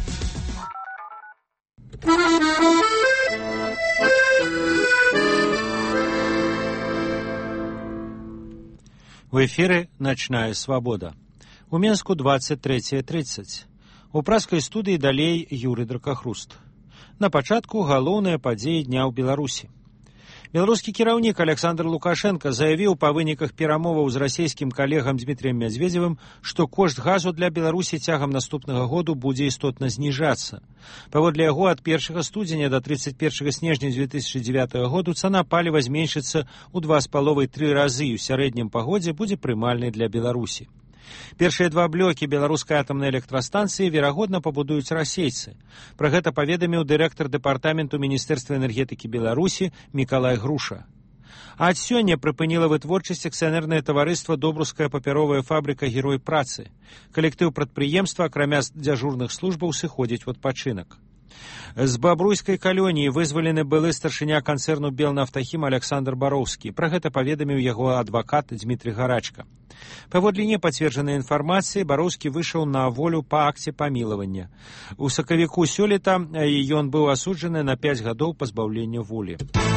В эфире «Ночная свобода». У Менску 23:30. У праскай студыі далей Юрый Дракахруст. На пачатку галоўныя падзеі дня ў Беларусі. Беларускі кіраўнік Александр Лукашенко заявіў па выніках перамоваў з расійскім калегам Дмітрием Медведевым, што кошт газу для Беларусі цягам наступнага году будзе істотна зніжацца. Паводле яго, ад 1 студзеня да 31 снежня 2009 году цана паліва зменшыцца ў 2,5-3 разы і ў сярэднім па годзе будзе прымальнай для Беларусі. Першыя два блокі беларускай атамнай электрастанцыі верагодна пабудуюць расейцы. Пра гэта паведаміў дырэктар дэпартаменту Міністэрства энергетыкі Беларусі Мікалай Груша. А ад сёння прыпыніла вытворчасць акцыянернае таварыства «Добруская папяровая фабрыка Герой працы». Калектыў прадпрыемства, акрамя дзяжурных службаў, сыходзіць у адпачынак. З бабруйскай калоніі вызвалены былы старшыня канцэрну «Белнафтахім» Александр Бароўскі. Пра гэта паведаміў яго адвакат Дмітрий Гарачка. Паводле непацверджанай інфармацыі, Бароўскі выйшаў на волю па акце памілавання. У сакавіку сёлета ён быў асуджаны на 5 гадоў пазбаўлення волі.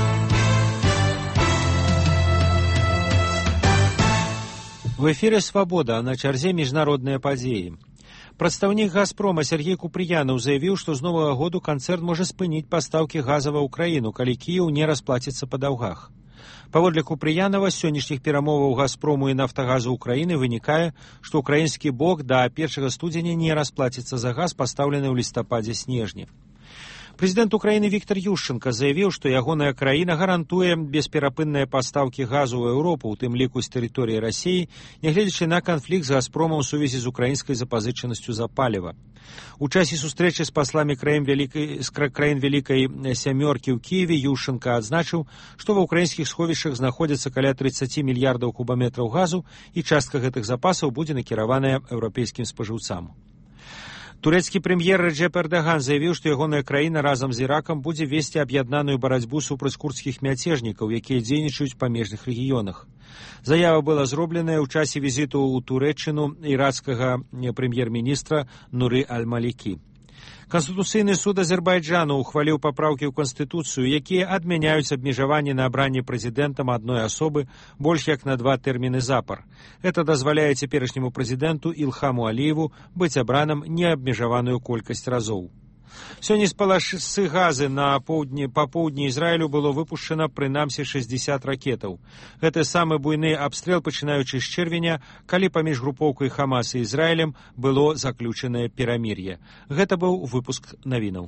В эфире «Свобода», а на чарзе міжнародныя падзеі. Прадстаўнік «Газпрома» Сергей Купрыянаў заявіў, што з новага году канцэрн можа спыніць пастаўкі газа ва ўкраіну, калі Кіеў не расплаціцца па даўгах. Паводле Купрыянава, з сённяшніх перамоваў «Газпрому» і «Нафтагазу» Украіны вынікае, што ўкраінскі бок да 1 студзеня не расплаціцца за газ, пастаўлены ў лістападзе-снежні. Прэзідэнт Украіны Віктор Ющенко заявіў, што ягоная краіна гарантуе бесперапынныя пастаўкі газу ў Еўропу, у тым ліку з тэрыторыі Расіі, нягледзячы на канфлікт з «Газпромам» у сувязі з украінскай запазычанасцю за паліва. У часе сустрэчы з пасламі краін Вялікай сямёркі ў Кіеве Ющенко адзначыў, што ва ўкраінскіх сховішчах знаходзяцца каля 30 мільярдаў кубаметраў газу, і частка гэтых запасаў будзе накіраваная еўрапейскім спажыўцам. Турэцкі прэм'ер Реджеп Эрдаган заявіў, што ягоная краіна разам з Іракам будзе весці аб'яднаную барацьбу супраць курдскіх мяцежнікаў, якія дзейнічаюць у памежных рэгіёнах. Заява была зробленая ў часе візіту ў Турэччыну ірацкага прэм'ер-міністра Нуры Аль-Малікі. Канстытуцыйны суд Азербайджану ухваліў папраўкі ў Канстытуцыю, якія адмяняюць абмежаванне на абранне прэзідэнтам адной асобы больш як на 2 тэрміны запар. Гэта дазваляе цяперашняму прэзідэнту Ілхаму Аліеву быць абраным неабмежаваную колькасць разоў. Сёння з паласы газы па поўдні Ізраілю было выпушчана прынамсі 60 ракетаў. Гэта самы буйны абстрэл, пачынаючы з чэрвеня, калі паміж групоўкай Хамас і Ізраілем было заключанае перамір'е. Гэта быў выпуск навінаў.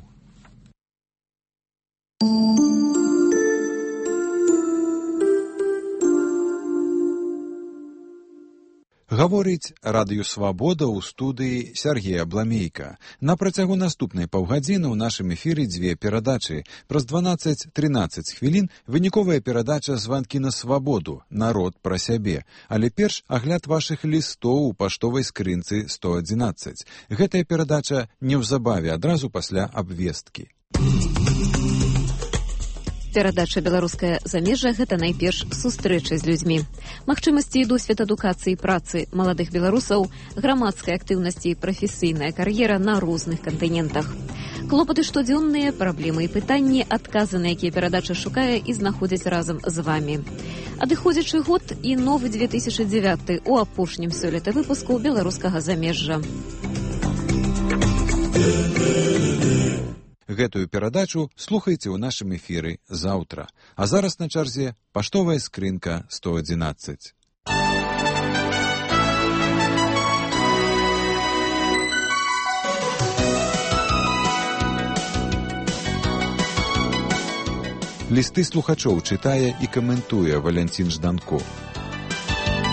Гаворыць радыёвабода ў студыі Сергея Бламейка. На працягу наступнай паўгадзіны ў нашым эфіры 2 перадачы. Праз 12-13 хвілін выніковая перадача «Званкі на свабоду. Народ пра сябе». Але перш агляд вашых лістоў у паштовай скрынцы 111. Гэтая перадача неўзабаве, адразу пасля абвесткі. Перадача «Беларускае замежжа» – гэта найперш сустрэча з людзьмі. Магчымасці і досвед адукацыі працы маладых беларусаў, грамадскай актыўнасці і прафесійная кар'ера на розных кантынентах. Клопаты штодзённыя, праблемы і пытанні, адказы на якія перадача шукае і знаходзіць разам з вамі. Адыходзячы год і новы 2009 у апошнім сёлета выпуску «Беларускага замежжа». Гэтую перадачу слухайце ў нашым эфіры заўтра. А зараз на чарзе паштовая скрынка 111. Лісты слухачоў чытае і каментуе Валянцін Жданко.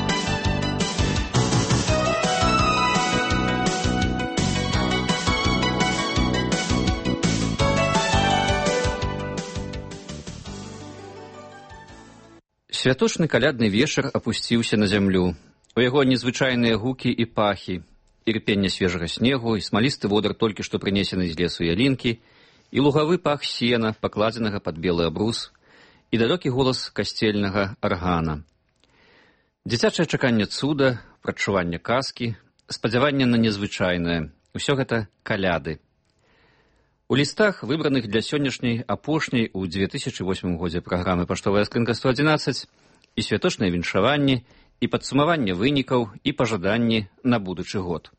Святочны калядны вечар апусціўся на зямлю. У яго незвычайныя гукі і пахі, ірпенне свежага снегу, і смалісты водар толькі што прынесены з лесу ялінкі, і лугавы пах сена, пакладзенага пад белы абрус, і далёкі голас касцельнага аргана. Дзіцячае чаканне цуда, прадчуванне казкі, спадзяванне на незвычайнае. Усё гэта каляды. У лістах, выбраных для сённяшняй апошняй у 2008 годзе праграмы «Паштовая скрынка 111» і святочныя віншаванні, і падсумаванне вынікаў, і пажаданні на будучы год.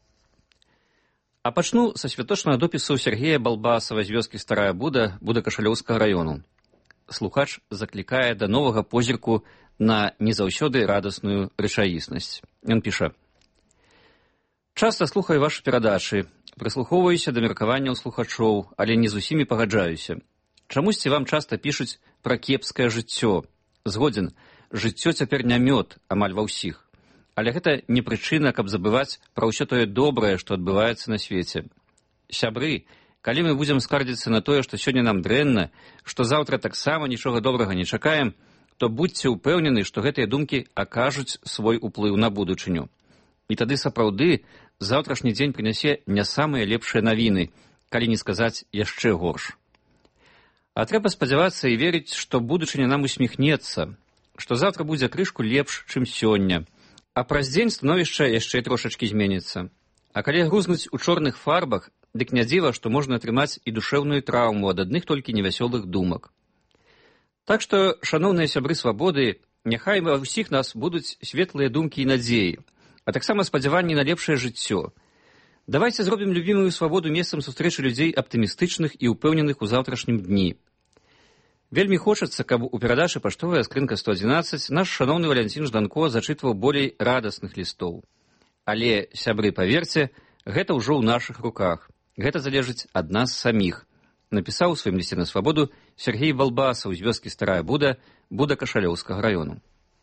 А пачну са святочнага допісу Сергея Балбасова з вёскі Старая Буда, Буда-Кашалёўскага раёну. Слухач заклікае да новага позірку на не заўсёды радасную рэчаіснасць. Ён піша: «Часта слухаю вашы перадачы, прыслухоўваюся да меркаванняў слухачоў, але не з усімі пагаджаюся. Чамусьці вам часта пішуць пра кепскае жыццё. Згодзін, жыццё цяпер не мёд, амаль ва ўсіх. Але гэта не прычына, каб забываць пра ўсё тое добрае, што адбываецца на свеце. Сябры, калі мы будзем скардзіцца на тое, што сёння нам дрэнна, што заўтра таксама нічога добрага не чакаем, то будзьце ўпэўнены, што гэтыя думкі акажуць свой уплыў на будучыню. І тады сапраўды заўтрашні дзень прынясе не самыя лепшыя навіны, калі не сказаць яшчэ горш. А трэба спадзявацца і верыць, што будучыня нам усміхнецца, што заўтра будзе крышку лепш, чым сёння, а праз дзень становішча яшчэ трошачкі зменіцца. А калі грузнуць у чорных фарбах, дык не дзіва, што можна атрымаць і душэўную траўму ад адных толькі невясёлых думак. Так што, шаноўныя сябры свабоды, няхай ва ўсіх нас будуць светлыя думкі і надзеі, а таксама спадзяванні на лепшае жыццё. Давайце зробім любімую свабоду месцам сустрэчы людзей аптымістычных і ўпэўненых у заўтрашнім дні. Вельмі хочацца, каб у перадачы «Паштовая скрынка 111» наш шаноўны Валянцін Жданко зачытваў болей радасных лістоў. Але, сябры, паверце, гэта ўжо ў нашых руках. Гэта залежыць ад нас саміх. Напісаў у сваім лісце на свабоду Сергей Балбасаў з вёскі Старая Буда, Буда-Кашалёўскага раёну.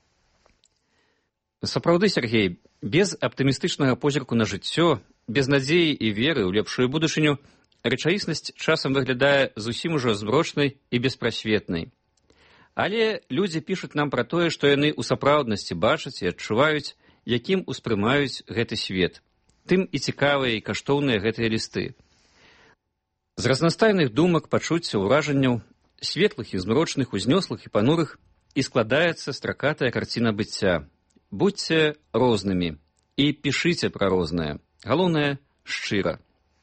Сапраўды, Сергей, без аптымістычнага позірку на жыццё, без надзеі і веры ў лепшую будучыню, рэчаіснасць часам выглядае зусім ужо змрочнай і беспрасветнай. Але людзі пішуць нам пра тое, што яны ў сапраўднасці бачаць і адчуваюць, якім успрымаюць гэты свет. Тым і цікавыя і каштоўныя гэтыя лісты. З разнастайных думак, пачуццяў, уражанняў, светлых і змрочных, узнёслых і панурых, і складаецца стракатая карціна быцця. Будьце рознымі і пішыце пра рознае. Галоўнае, шчыра.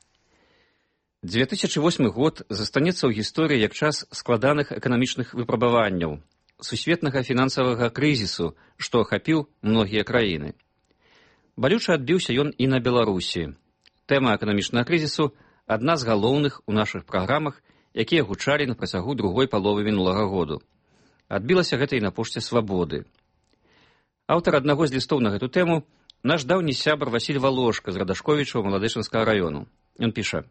2008 год застанецца ў гісторыі як час складаных эканамічных выпрабаванняў, сусветнага фінансавага крызісу, што ахапіў многія краіны. Балюча адбіўся ён і на Беларусі. Тэма эканамічнага крызісу – адна з галоўных у нашых праграмах, якія гучалі на працягу другой паловы мінулага году. Адбілася гэта і на пошце свабоды. Аўтар аднаго з лістоў на гэту тэму – наш даўні сябар Васіль Валошка з Радашковічаў Маладэчынскага раёну. Ён піша: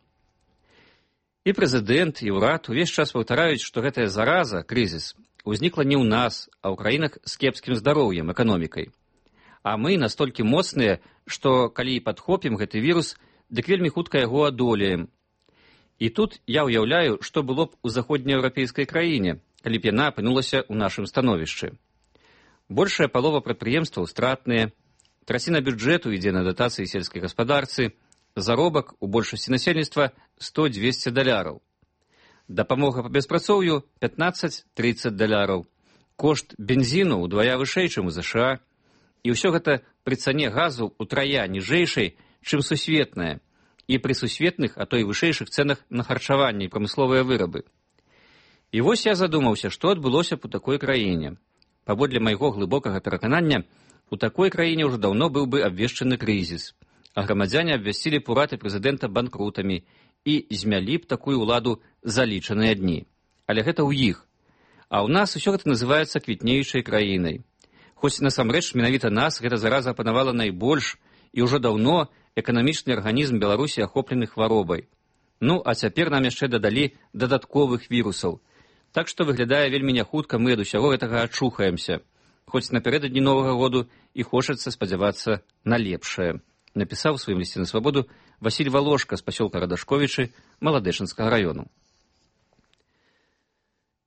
«І прэзідэнт, і ўрад увесь час паўтараюць, што гэтая зараза, крызіс, узнікла не ў нас, а ў краінах з кепскім здароўем, эканомікай. А мы настолькі моцныя, што калі і падхопім гэты вірус, дык вельмі хутка яго адолеем. І тут я ўяўляю, што было б у заходнееўрапейскай краіне, калі б яна апынулася ў нашым становішчы. Большая палова прадпрыемстваў стратныя, траціна бюджэту ідзе на датацыі сельскай гаспадарцы, заробак у большасці насельніцтва $100-200. Дапамога па беспрацоўю $15-30. Кошт бензіну ўдвая вышэй, чым у ЗША. І ўсё гэта пры цане газу утрая ніжэйшай, чым сусветная, і пры сусветных, а то і вышэйшых цэнах на харчаванне і прамысловыя вырабы. І вось я задумаўся, што адбылося б у такой краіне. Паводле майго глыбокага пераканання, у такой краіне ўжо даўно быў бы абвешчаны крызіс, а грамадзяне абвясцілі б урад і прэзідэнта банкрутамі і змялі б такую ўладу за лічаныя дні. Але гэта ў іх. А ў нас усё гэта называецца квітнеючай краінай. Хоць насамрэч менавіта нас гэта зараза апанавала найбольш, і ўжо даўно эканамічны арганізм Беларусі ахоплены хваробай. Ну, а цяпер нам яшчэ дадалі дадатковых вірусаў. Так што выглядае вельмі няхутка мы ад усяго гэтага ачухаемся. Хоць напярэдадні Новага году і хочацца спадзявацца на лепшае. Напісаў у сваім лісце на свабоду Васіль Валошка з пасёлка Радашковічы Маладэчынскага раёну.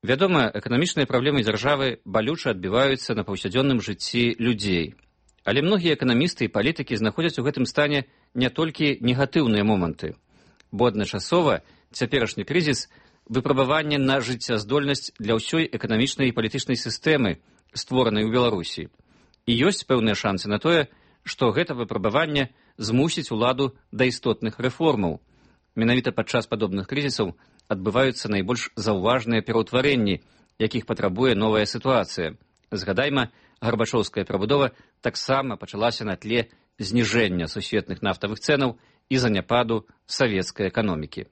Вядома, эканамічныя праблемы дзяржавы балюча адбіваюцца на паўсядзённым жыцці людзей. Але многія эканамісты і палітыкі знаходзяць у гэтым стане не толькі негатыўныя моманты, бо адначасова цяперашні крызіс – выпрабаванне на жыццяздольнасць для ўсёй эканамічнай і палітычнай сістэмы, створанай у Беларусі. І ёсць пэўныя шансы на тое, што гэта выпрабаванне змусіць уладу да істотных рэформаў. Менавіта падчас падобных крызісаў адбываюцца найбольш заўважныя пераўтварэнні, якіх патрабуе новая сітуацыя. Згадайма, гарбачоўская прабудова таксама пачалася на тле зніжэння сусветных нафтавых цэнаў і заняпаду савецкай эканомікі.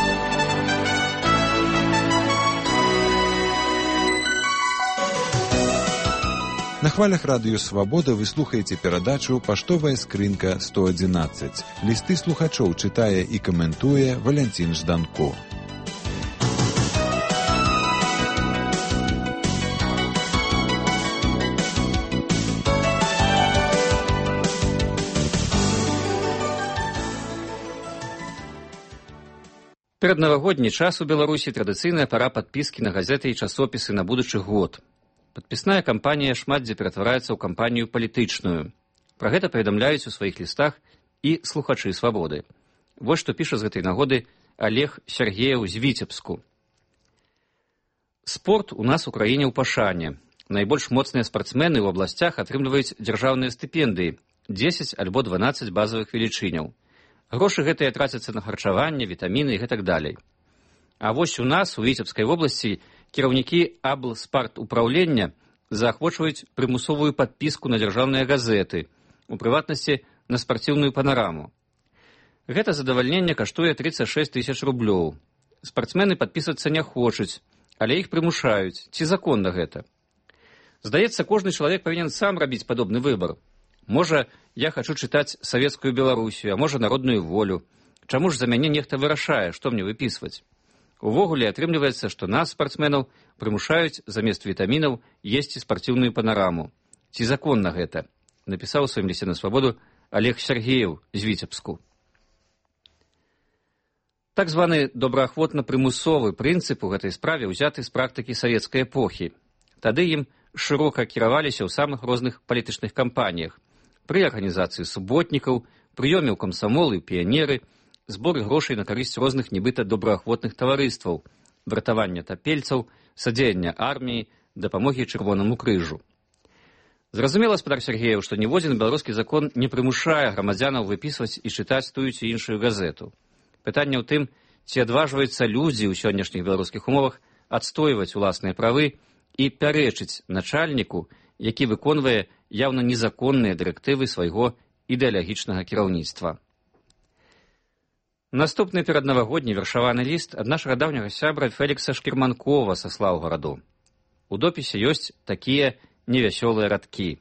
На хвалях радыё «Свабода» вы слухаеце перадачу «Паштовая скрынка 111». Лісты слухачоў чытае і каментуе Валянцін Жданко. Пераднавагодні час у Беларусі традыцыйная пара падпіскі на газеты і часопісы на будучы год. Падпісная кампанія шмат дзе ператвараецца ў кампанію палітычную. Пра гэта паведамляюць у сваіх лістах і слухачы «Свабоды». Вось што піша з гэтай нагоды Олег Сергеев з Віцебску. Спорт у нас у краіне ў пашане. Найбольш моцныя спартсмены ў абласцях атрымліваюць дзяржаўныя стыпендыі, 10 альбо 12 базавых велічыняў. Грошы гэтыя трацяцца на харчаванне, вітаміны і гэтак далей. А вось у нас, у Віцебскай вобласці, кіраўнікі аблспартупраўлення заахвочваюць прымусовую падпіску на дзяржаўныя газеты, у прыватнасці на спарціўную панараму. Гэта задавальненне каштуе 36 000 рублёў. Спартсмены падпісвацца не хочуць, але іх прымушаюць. Ці законна гэта? Здаецца, кожны чалавек павінен сам рабіць падобны выбар. Можа, я хачу чытаць савецкую Беларусію, а можа, народную волю. Чаму ж за мяне нехта вырашае, што мне выпісваць? Увогуле атрымліваецца, што нас, спартсменаў, прымушаюць замест вітамінаў есці спарціўную панараму. Ці законна гэта? Напісаў у сваім лісце на «Свабоду» Олег Сергеев з Віцебску. Так званы добраахвотна-прымусовы прынцып у гэтай справе ўзяты з практыкі савецкай эпохі. Тады ім шырока кіраваліся ў самых розных палітычных кампаніях. Пры арганізацыі суботнікаў, прыёме ў камсамолы, піянеры, зборы грошай на карысць розных нібыта добраахвотных таварыстваў, выратавання тапельцаў, садзеяння арміі, дапамогі Чырвонаму крыжу. Зразумела, спадар Сергеев, што ніводзін беларускі закон не прымушае грамадзянаў выпісваць і чытаць тую ці іншую газету. Пытанне ў тым, ці адважваюцца людзі ў сённяшніх беларускіх умовах адстойваць уласныя правы і пярэчыць начальніку, які выконвае яўна незаконныя дырэктывы свайго ідэалагічнага кіраўніцтва. Наступны пераднавагодні вершаваны ліст ад нашага даўняга сябра Фелікса Шкірманкова са Слаўгараду. У допісе ёсць такія невясёлыя радкі.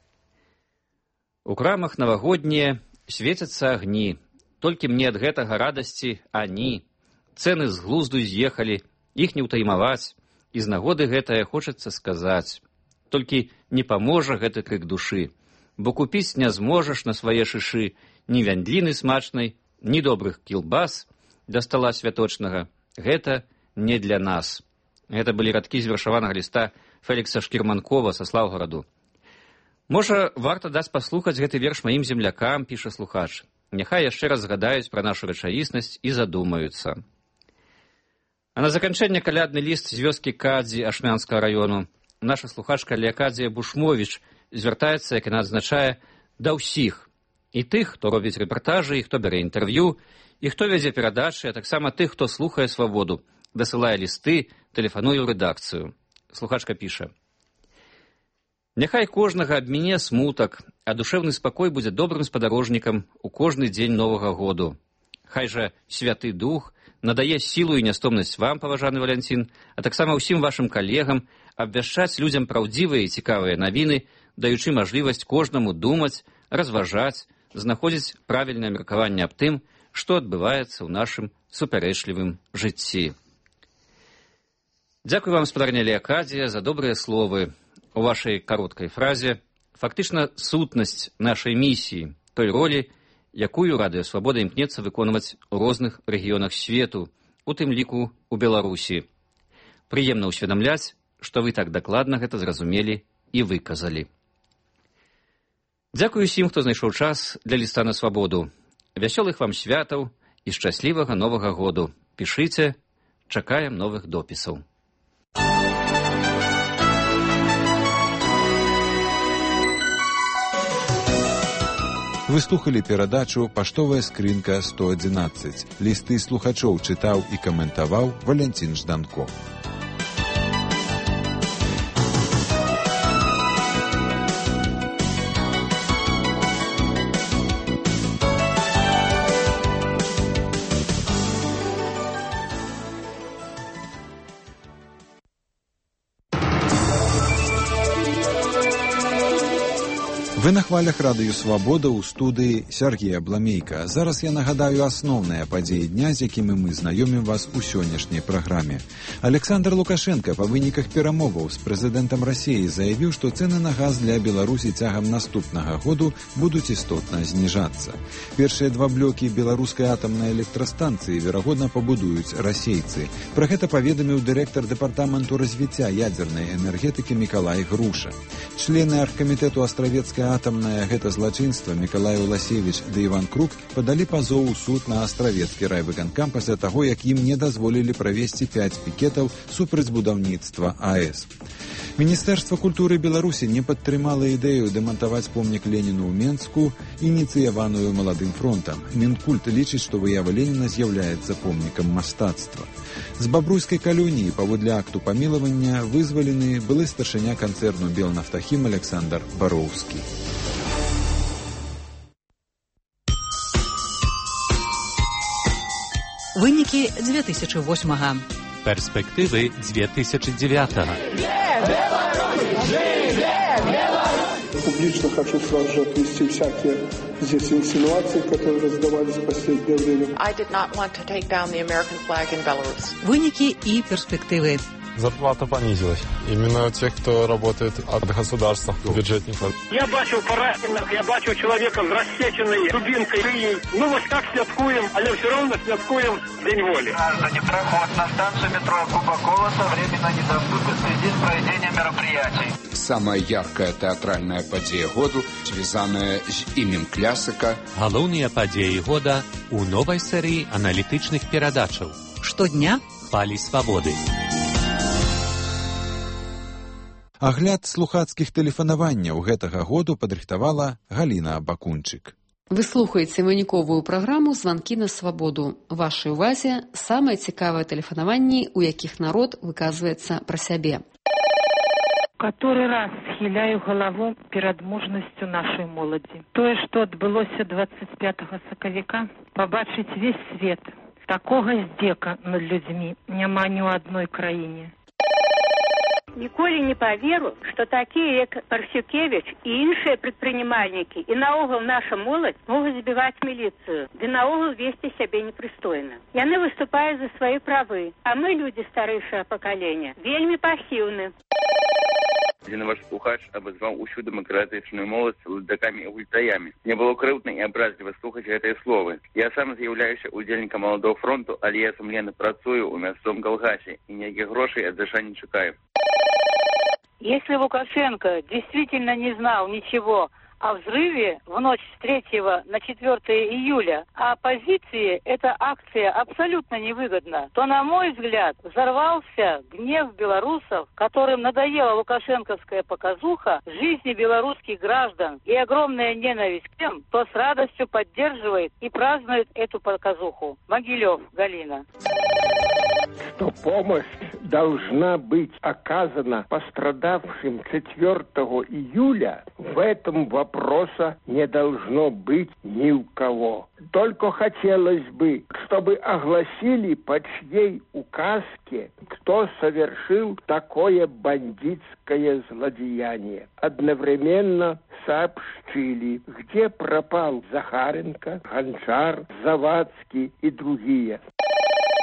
У крамах навагоднія свецяцца агні, толькі мне ад гэтага радасці ані. Цэны з глузду з'ехалі, іх не ўтаймаваць, і з нагоды гэтае хочацца сказаць. Толькі не паможа гэты крык душы, бо купіць не зможаш на свае шышы ні вяндліны смачнай, ні добрых кілбас да стала святочнага. Гэта не для нас. Гэта былі радкі з вершаванага ліста Фелікса Шкірманкова са Слаўгараду. Можа, варта даць паслухаць гэты верш маім землякам, піша слухач. Няхай яшчэ раз згадаюць пра нашу рэчаіснасць і задумаюцца. А на заканчэнне калядны ліст з вёскі Кадзі Ашмянскага раёну. Наша слухачка Леакадзія Бушмовіч звяртаецца, як яна адзначае, да ўсіх. І тых, хто робіць рэпартажы, і хто бярэ інтэрв'ю, і хто вядзе перадачы, а таксама тых, хто слухае «Свабоду», дасылае лісты, тэлефануе ў рэдакцыю. Слухачка піша. Няхай кожнага абміне смутак, а душэвны спакой будзе добрым спадарожнікам у кожны дзень новага году. Хай жа Святы Дух надае сілу і нястомнасць вам, паважаны Валянцін, а таксама ўсім вашым калегам абвяшчаць людзям праўдзівыя і цікавыя навіны, даючы мажлівасць кожнаму думаць, разважаць, знаходзіць правільнае меркаванне аб тым, што адбываецца ў нашым супярэчлівым жыцці. Дзякуй вам, спадарня Леакадзія, за добрыя словы. У вашай кароткай фразе фактычна сутнасць нашай місіі, той ролі, якую Радыё Свабода імкнецца выконваць у розных рэгіёнах свету, у тым ліку у Беларусі. Прыемна ўсведамляць, што вы так дакладна гэта зразумелі і выказалі. Дзякую усім, хто знайшоў час для ліста на свабоду. Вясёлых вам святаў і шчаслівага Новага году. Пішыце, чакаем новых допісаў. Вы слухали перадачу «Паштовая скрынка 111». Лісты слухачоў чытаў і каментаваў Валянцін Жданко. Вы на хвалях радыё «Свабода» ў студыі Сергея Бламейка. Зараз я нагадаю асноўныя падзеі дня, з якімі мы знаёмім вас у сённяшняй праграме. Александр Лукашенко па выніках перамоваў з прэзідэнтам Расіі заявіў, што цэны на газ для Беларусі цягам наступнага году будуць істотна зніжацца. Першыя два блокі беларускай атамнай электрастанцыі, верагодна, пабудуюць расейцы. Пра гэта паведаміў дырэктар дэпартаменту развіцця ядзернай энергетыкі Мікалай Груша. Члены аргкамітэту Астравецкай атамная гэта злачынства Мікалай Уласевіч ды Іван Крук падалі пазоў у суд на Астравецкі райвыканкам пасля таго, як ім не дазволілі правесці 5 пікетаў супраць будаўніцтва АЭС. Міністэрства культуры Беларусі не падтрымала ідэю дэмантаваць помнік Леніну ў Менску, ініцыяваную Маладым фронтам. Мінкульт лічыць, што выява Леніна з'яўляецца помнікам мастацтва. З бабруйскай калоніі паводле акту памілавання вызвалены былы старшыня канцэрну «Белнафтахім» Александр Бароўскі. Вынікі 2008-га. Перспективы 2009-го. Публично хочу сразу же отвести всякие здесь инсинуации, которые раздавались в последнее время. I did not want to take down the American flag in Belarus. Вынікі і перспективы. Зарплата понизилась. Именно тех, кто работает от государства, бюджетников. Я бачу пораненых, я бачу человека с рассеченной дубинкой шеей. Ну вот так святкуем, але все равно святкуем День воли. Граждане, проход на станцию метро Куба-Колоса временно недоступен в связи с проведением мероприятий. Самая яркая театральная падзея году, связанная с именем классика. Галоўныя падзеі года у новай серыі аналітычных перадачаў. Штодня хвалі свабоды. Агляд слухацкіх тэлефанаванняў гэтага году падрыхтавала Галіна Бакунчык. Вы слухаеце выніковую праграму «Званкі на свабоду». Вашай увазе самыя цікавыя тэлефанаванні, у якіх народ выказваецца пра сябе. Который раз схиляю голову перед мужностью нашей молоді. Тое, што адбылося 25 сакавіка, побачыць весь свет. Такога здзека над людзьмі няма ні ў адной краіне. Ніколі не паверу, што такія, як Парсюкевич і іншыя прадпрымальнікі і наогул наша моладзь могуць збіваць міліцыю, ды наогул весці сябе непрыстойна. Яны выступаюць за свае правы, а мы, людзі старэйшага пакалення, вельмі пасіўны. Один ваш слухач обозвал усю демократичную молодь лудаками и ультаями. Мне было крыўдна и образливо слухаць гэтыя словы. Я сам з'яўляюся удзельнікам Маладого фронту, але я сумленна працую ў мясцовым калгасе и никаких грошей от ЗШ не чекаю. Если Лукашенко действительно не знал ничего о взрыве в ночь с 3 на 4 июля, а оппозиции эта акция абсолютно невыгодна, то, на мой взгляд, взорвался гнев белорусов, которым надоела лукашенковская показуха жизни белорусских граждан и огромная ненависть к тем, кто с радостью поддерживает и празднует эту показуху. Могилев, Галина. Что помощь должна быть оказана пострадавшим 4 июля, в этом вопроса не должно быть ни у кого. Только хотелось бы, чтобы огласили по чьей указке, кто совершил такое бандитское злодеяние. Одновременно сообщили, где пропал Захаренко, Гончар, Завадский и другие.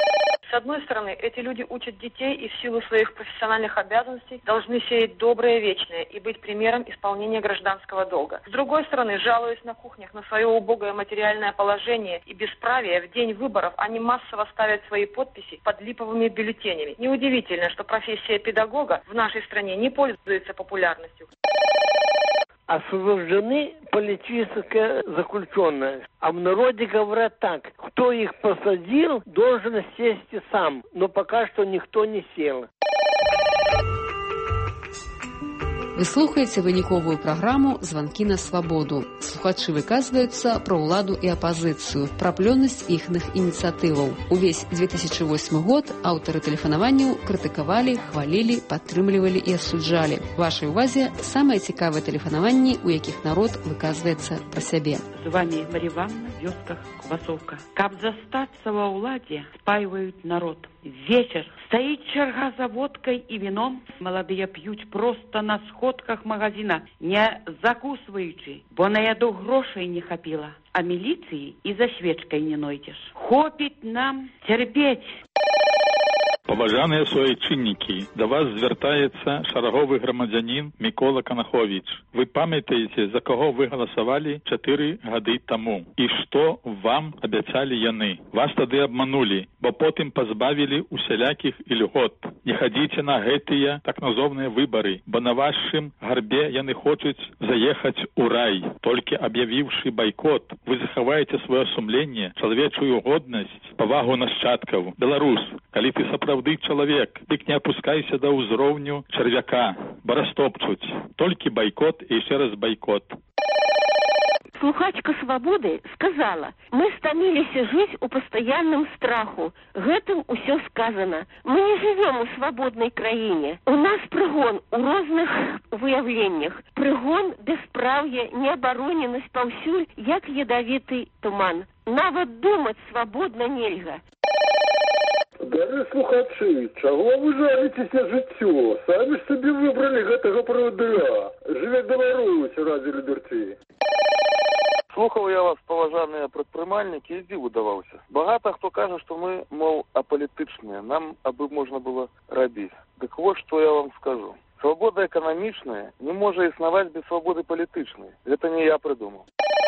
С одной стороны, эти люди учат детей и в силу своих профессиональных обязанностей должны сеять доброе вечное и быть примером исполнения гражданского долга. С другой стороны, жалуясь на кухнях на свое убогое материальное положение и бесправие, в день выборов они массово ставят свои подписи под липовыми бюллетенями. Неудивительно, что профессия педагога в нашей стране не пользуется популярностью. Освобождены политические заключенные. А в народе говорят так: кто их посадил, должен сесть и сам. Но пока что никто не сел. Вы слухаеце выніковую праграму «Званкі на свабоду». Слухачы выказваюцца пра ўладу і апазіцыю, пра плённасць іхных ініцыятываў. Увесь 2008 год аўтары тэлефанаванняў крытыкавалі, хвалілі, падтрымлівалі і асуджалі. Вашай увазе самыя цікавыя тэлефанаванні, у якіх народ выказваецца пра сябе. З вами Мария Ивановна, вёсках Квасовка. Каб застаться во ўладзе, спаивают народ. Вечер. Стоит черга за водкой и вином. Молодые пьют просто на сходках магазина, не закусываючи, бо на яду грошей не хапила. А милиции и за свечкой не нойдешь. Хопить нам терпеть. Паважаныя суайчыннікі, да вас звяртаецца шараговы грамадзянін Мікола Канаховіч. Вы памятаеце, за каго вы галасавалі 4 гады таму? І што вам абяцалі яны? Вас тады абманулі, бо потым пазбавілі усялякіх ільгот. Не хадзіце на гэтыя так назоўныя выбары, бо на вашым гарбе яны хочуць заехаць у рай. Толькі аб'явіўшы байкот, вы захаваеце сваё сумленне, чалавечую годнасць, павагу нашчадкаў. Беларус, калі ты сапраўды чалавек, дык не опускайся да ўзроўню чарвяка, бо растопчуць. Толькі байкот і яшчэ раз байкот. Слухачка «Свободы» сказала: «Мы стомились жить у постоянном страху. Гэтым усё сказано. Мы не живем у свободной краине. У нас прыгон у розных выявлениях. Прыгон, бесправье, необороненность паўсюль, як ядовитый туман. Нават думать свободно нельга». Дары слухачы, чаго вы жаліцеся жыццё? Самі ж сабе выбралі гэтага правадыра. Жыве Беларусь, раді ліберці. Слухаў я вас, паважаныя прадпрымальнікі, і дзіву даваўся. Багата хто кажа, што мы, мол, апалітычныя, нам абы можна было рабіць. Дык вот што я вам скажу. Свабода эканамічная не можа існаваць без свабоды палітычнай. Гэта не я придумал.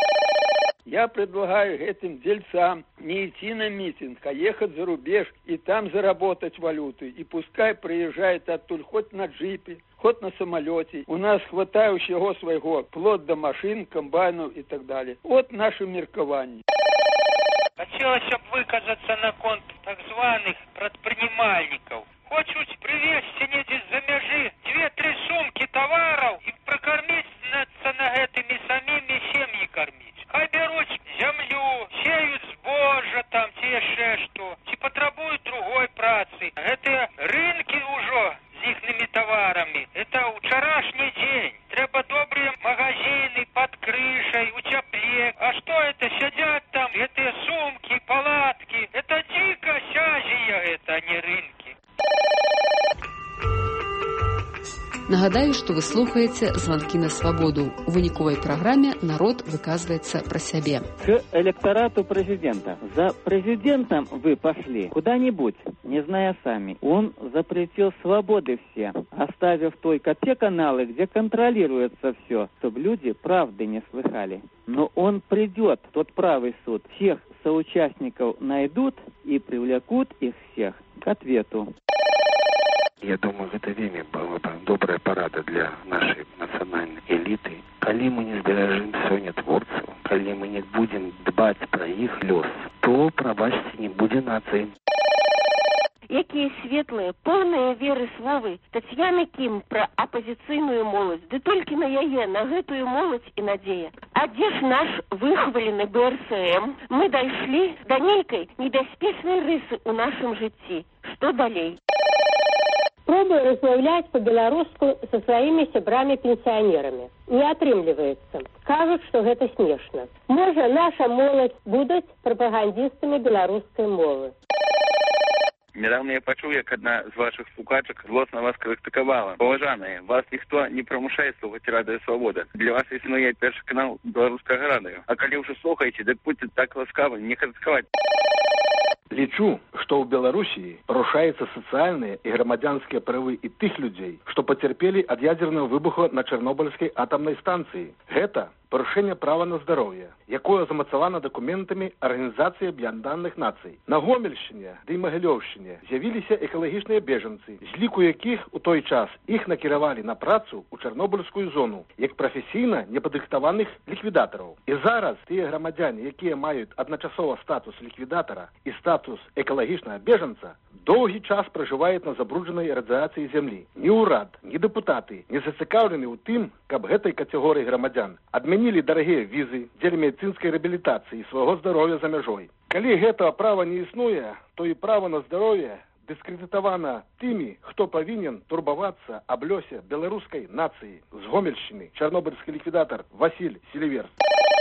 Я предлагаю этим дельцам не идти на митинг, а ехать за рубеж и там заработать валюты. И пускай приезжает оттуда хоть на джипе, хоть на самолете. У нас хватает всего своего, вплоть до машин, комбайнов и так далее. Вот наше меркование. Хотелось бы выказаться на конт так званых предпринимальников. Хочуць привезти недзе з-за мяжы 2-3 сумки товаров и прокормиться на гэтымі самими семьи кормить. Хай беруць землю, сеют збожжа там, ці яшчэ што, ці патрабуюць другой працы. Гэтыя рынкі ўжо з іхнымі таварамі. Это ўчарашні дзень. Трэба добрыя магазины под крышай, у цяпле. А што это? Сядзяць там гэтыя сумки, палатки. Это дикость Азія, это, а не рынки. Нагадаю, што вы слухаеце «Званкі на свабоду». У выніковай праграме народ выказваецца пра сябе. К электорату президента. За президентом вы пошли куда-нибудь, не зная сами. Он запретил свободы все, оставив только те каналы, где контролируется все, чтобы люди правды не слыхали. Но он придет, тот правый суд, всех соучастников найдут и привлекут их всех к ответу. Я думаю, гэта вельмі была бы добрая парада для нашай нацыянальнай эліты. Калі мы не зберажым сёння творцаў, калі мы не будзем дбаць пра іх лёс, то, прабачце, не будзе нацыі. Якія светлыя, поўныя веры словы Тацьяны Кім пра апазіцыйную моладзь. Ды толькі на яе, на гэтую моладзь і надзея. А дзе ж наш выхвалены БРСМ? Мы дайшлі да нейкай небяспечнай рысы ў нашым жыцці. Што далей? Пробую размаўляць по-беларуску со своими сябрамі-пенсионерами. Не атрымліваецца. Кажуць, што гэта смешна. Можа, наша моладзь будуць прапагандистами беларускай мовы. Недавно я почув, як одна з ваших слухачок злосно вас критикувала. Поважаные, вас ніхто не примушає слухати Радіо Свобода. Для вас існує перший канал Білоруського радіо. А коли вже слухаєте, так будьте так ласкаві, не критикувати. Лічу, што ў Беларусі парушаюцца сацыяльныя і грамадзянскія правы і тых людзей, што пацярпелі ад ядзернага выбуху на Чарнобыльскай атамнай станцыі. Гэта парушэнне права на здароўе, якое замацавана дакументамі Арганізацыі Аб'яднаных Нацый. На Гомельшчыне ды Магілёўшчыне з'явіліся экалагічныя бежанцы, з ліку якіх у той час іх накіравалі на працу ў Чарнобыльскую зону як прафесійна непадрыхтаваных ліквідатараў. І зараз тыя грамадзяне, якія маюць адначасова статус ліквідатара і статус экалагічнага бежанца, доўгі час пражываюць на забруджанай радыяцыі зямлі. Ні ўрад, ні дэпутаты не зацікаўлены ў тым, каб гэтай катэгорыі грамадзян адмянілі дарагія візы дзеля медыцынскай рэабілітацыі свайго здароўя за мяжой. Калі гэтага права не існуе, то і права на здароўе дыскрэдытавана тымі, хто павінен турбавацца аб лёсе беларускай нацыі. З Гомельшчыны чарнобыльскі ліквідатар Василь Селиверс.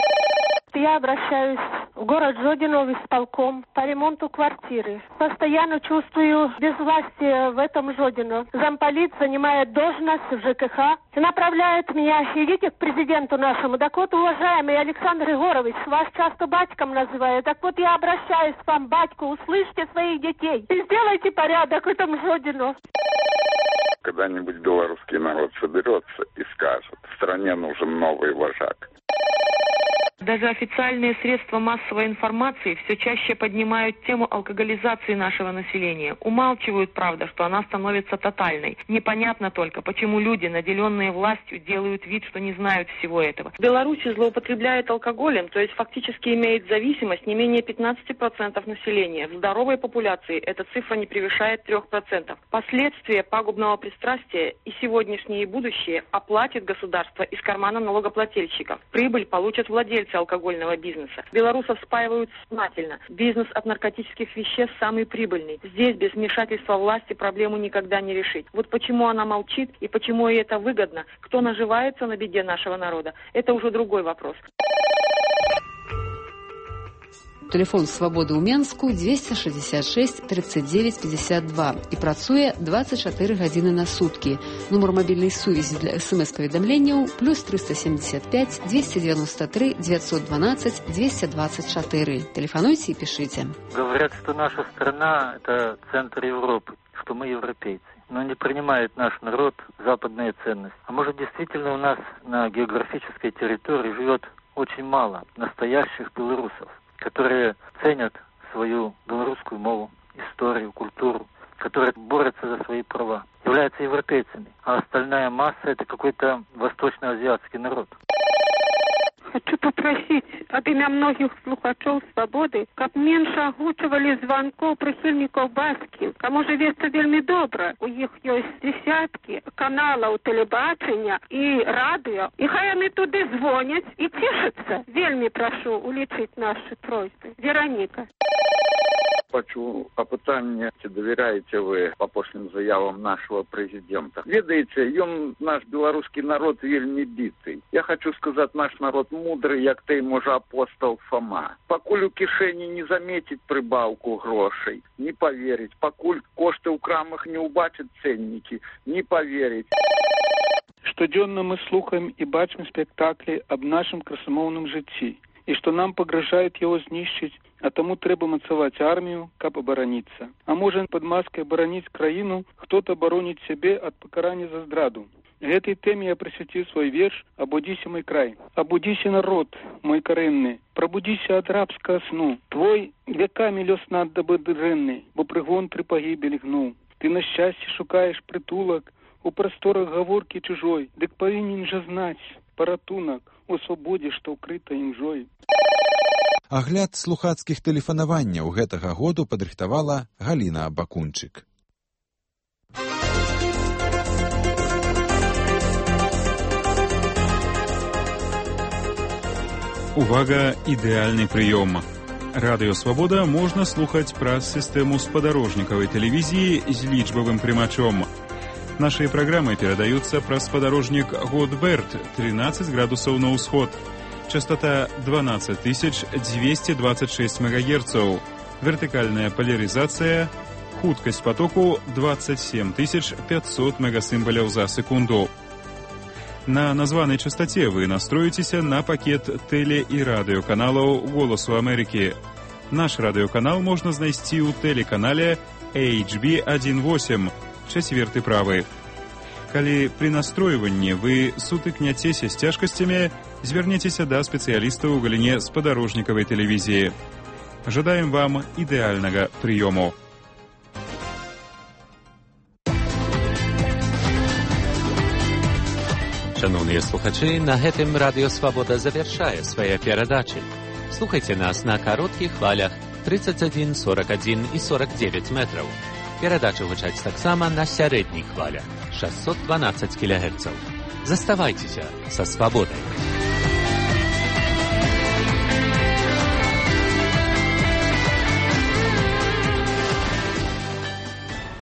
Я обращаюсь в город Жодино в исполком по ремонту квартиры. Постоянно чувствую безвластие в этом Жодино. Замполит занимает должность в ЖКХ и направляет меня, идите к президенту нашему. Так вот, уважаемый Александр Егорович, вас часто батьком называют. Так вот, я обращаюсь к вам, батьку, услышьте своих детей и сделайте порядок в этом Жодино. Когда-нибудь белорусский народ соберется и скажет, в стране нужен новый вожак. Даже официальные средства массовой информации все чаще поднимают тему алкоголизации нашего населения. Умалчивают, правда, что она становится тотальной. Непонятно только, почему люди, наделенные властью, делают вид, что не знают всего этого. В Беларуси злоупотребляет алкоголем, то есть фактически имеет зависимость не менее 15% населения. В здоровой популяции эта цифра не превышает 3%. Последствия пагубного пристрастия и сегодняшнее, и будущее оплатит государство из кармана налогоплательщиков. Прибыль получат владельцы алкогольного бизнеса. Белорусов спаивают сознательно. Бизнес от наркотических веществ самый прибыльный. Здесь без вмешательства власти проблему никогда не решить. Вот почему она молчит и почему ей это выгодно, кто наживается на беде нашего народа, это уже другой вопрос. Телефон «Свабоды» ў Менску 266 39 52 і працуе 24 гадзіны на суткі. Нумар мабільнай сувязі для СМС-паведамленняў плюс 375 293 912 224. Телефонуйте и пишите. Говорят, что наша страна – это центр Европы, что мы европейцы. Но не принимает наш народ западные ценности. А может, действительно у нас на географической территории живет очень мало настоящих белорусов, которые ценят свою белорусскую мову, историю, культуру, которые борются за свои права, являются европейцами, а остальная масса – это какой-то восточноазиатский народ. Хочу попросить ад імя многіх слухачоў «Свабоды», каб менш агучвалі званкоў прыхільнікаў бацькі. Каму жывецца вельмі добра. У іх ёсць десяткі каналаў тэлебачання і радыё. І хай яны туды звоняць і цешацца. Вельмі прашу улічыць нашы просьбы. Вероніка. Хочу опытание, доверяете вы апошнім заявам нашего президента. Ведаете, ён наш белорусский народ вельмі битый. Я хочу сказать, наш народ мудрый, як той, може, апостол Фома. Покуль у кишені не заметить прибавку грошей, не поверить. Покуль кошты у крамах не убачат ценники, не поверить. Штодзённа мы слухаем і бачым спектаклі аб нашым красамоўным жыцці, і што нам пагражаюць яго знішчыць, а таму трэба мацаваць армію, каб абараніцца. А можа, пад маскай абараніць краіну, хто-то бароніць сябе ад пакарання за здраду. Гэтай тэме я прысвяціў свой верш «Абудзіся, мой край». Абудзіся, народ, мой карэнны, прабудзіся ад рабскага сну. Твой векамі лёс наддабы дрэнны, бо прыгон тры пагібель гнуў. Ты на шчасце шукаеш прытулак у прасторах гаворкі чужой, дык павінен жа знаць паратунак у свабодзе, што ўкрыта імжой. Агляд слухацкіх тэлефанаванняў гэтага году падрыхтавала Галіна Бакунчык. Увага, ідэальны прыём. Радыё «Свабода» можна слухаць праз сістэму спадарожнікавай тэлевізіі з лічбавым прымачом. Нашыя праграмы перадаюцца праз спадарожнік Годберт 13 градусаў на ўсход. Частота 12226 МГц. Вертыкальная поляризация. Хуткасць потоку 27500 мегасімбаляў за секунду. На названай частоце вы настроіцеся на пакет тэле- і радыёканалаў «Голасу Амерыкі». Наш радыёканал можна знайсці ў тэлеканале HB18, 4 правы. Калі пры настройванні вы сутыкняцеся з цяжкасцямі, звярніцеся да спецыялістаў у галіне спадарожнікавай тэлевізіі. Жадаем вам ідэальнага прыёму. Шановныя слухачы, на гэтым Радыё Свабода завяршае свае перадачы. Слухайце нас на кароткіх хвалях 31, 41 і 49 метраў. Перадачы гучаць таксама на сярэдніх хвалях 612 кГц. Заставайцеся са свабодай.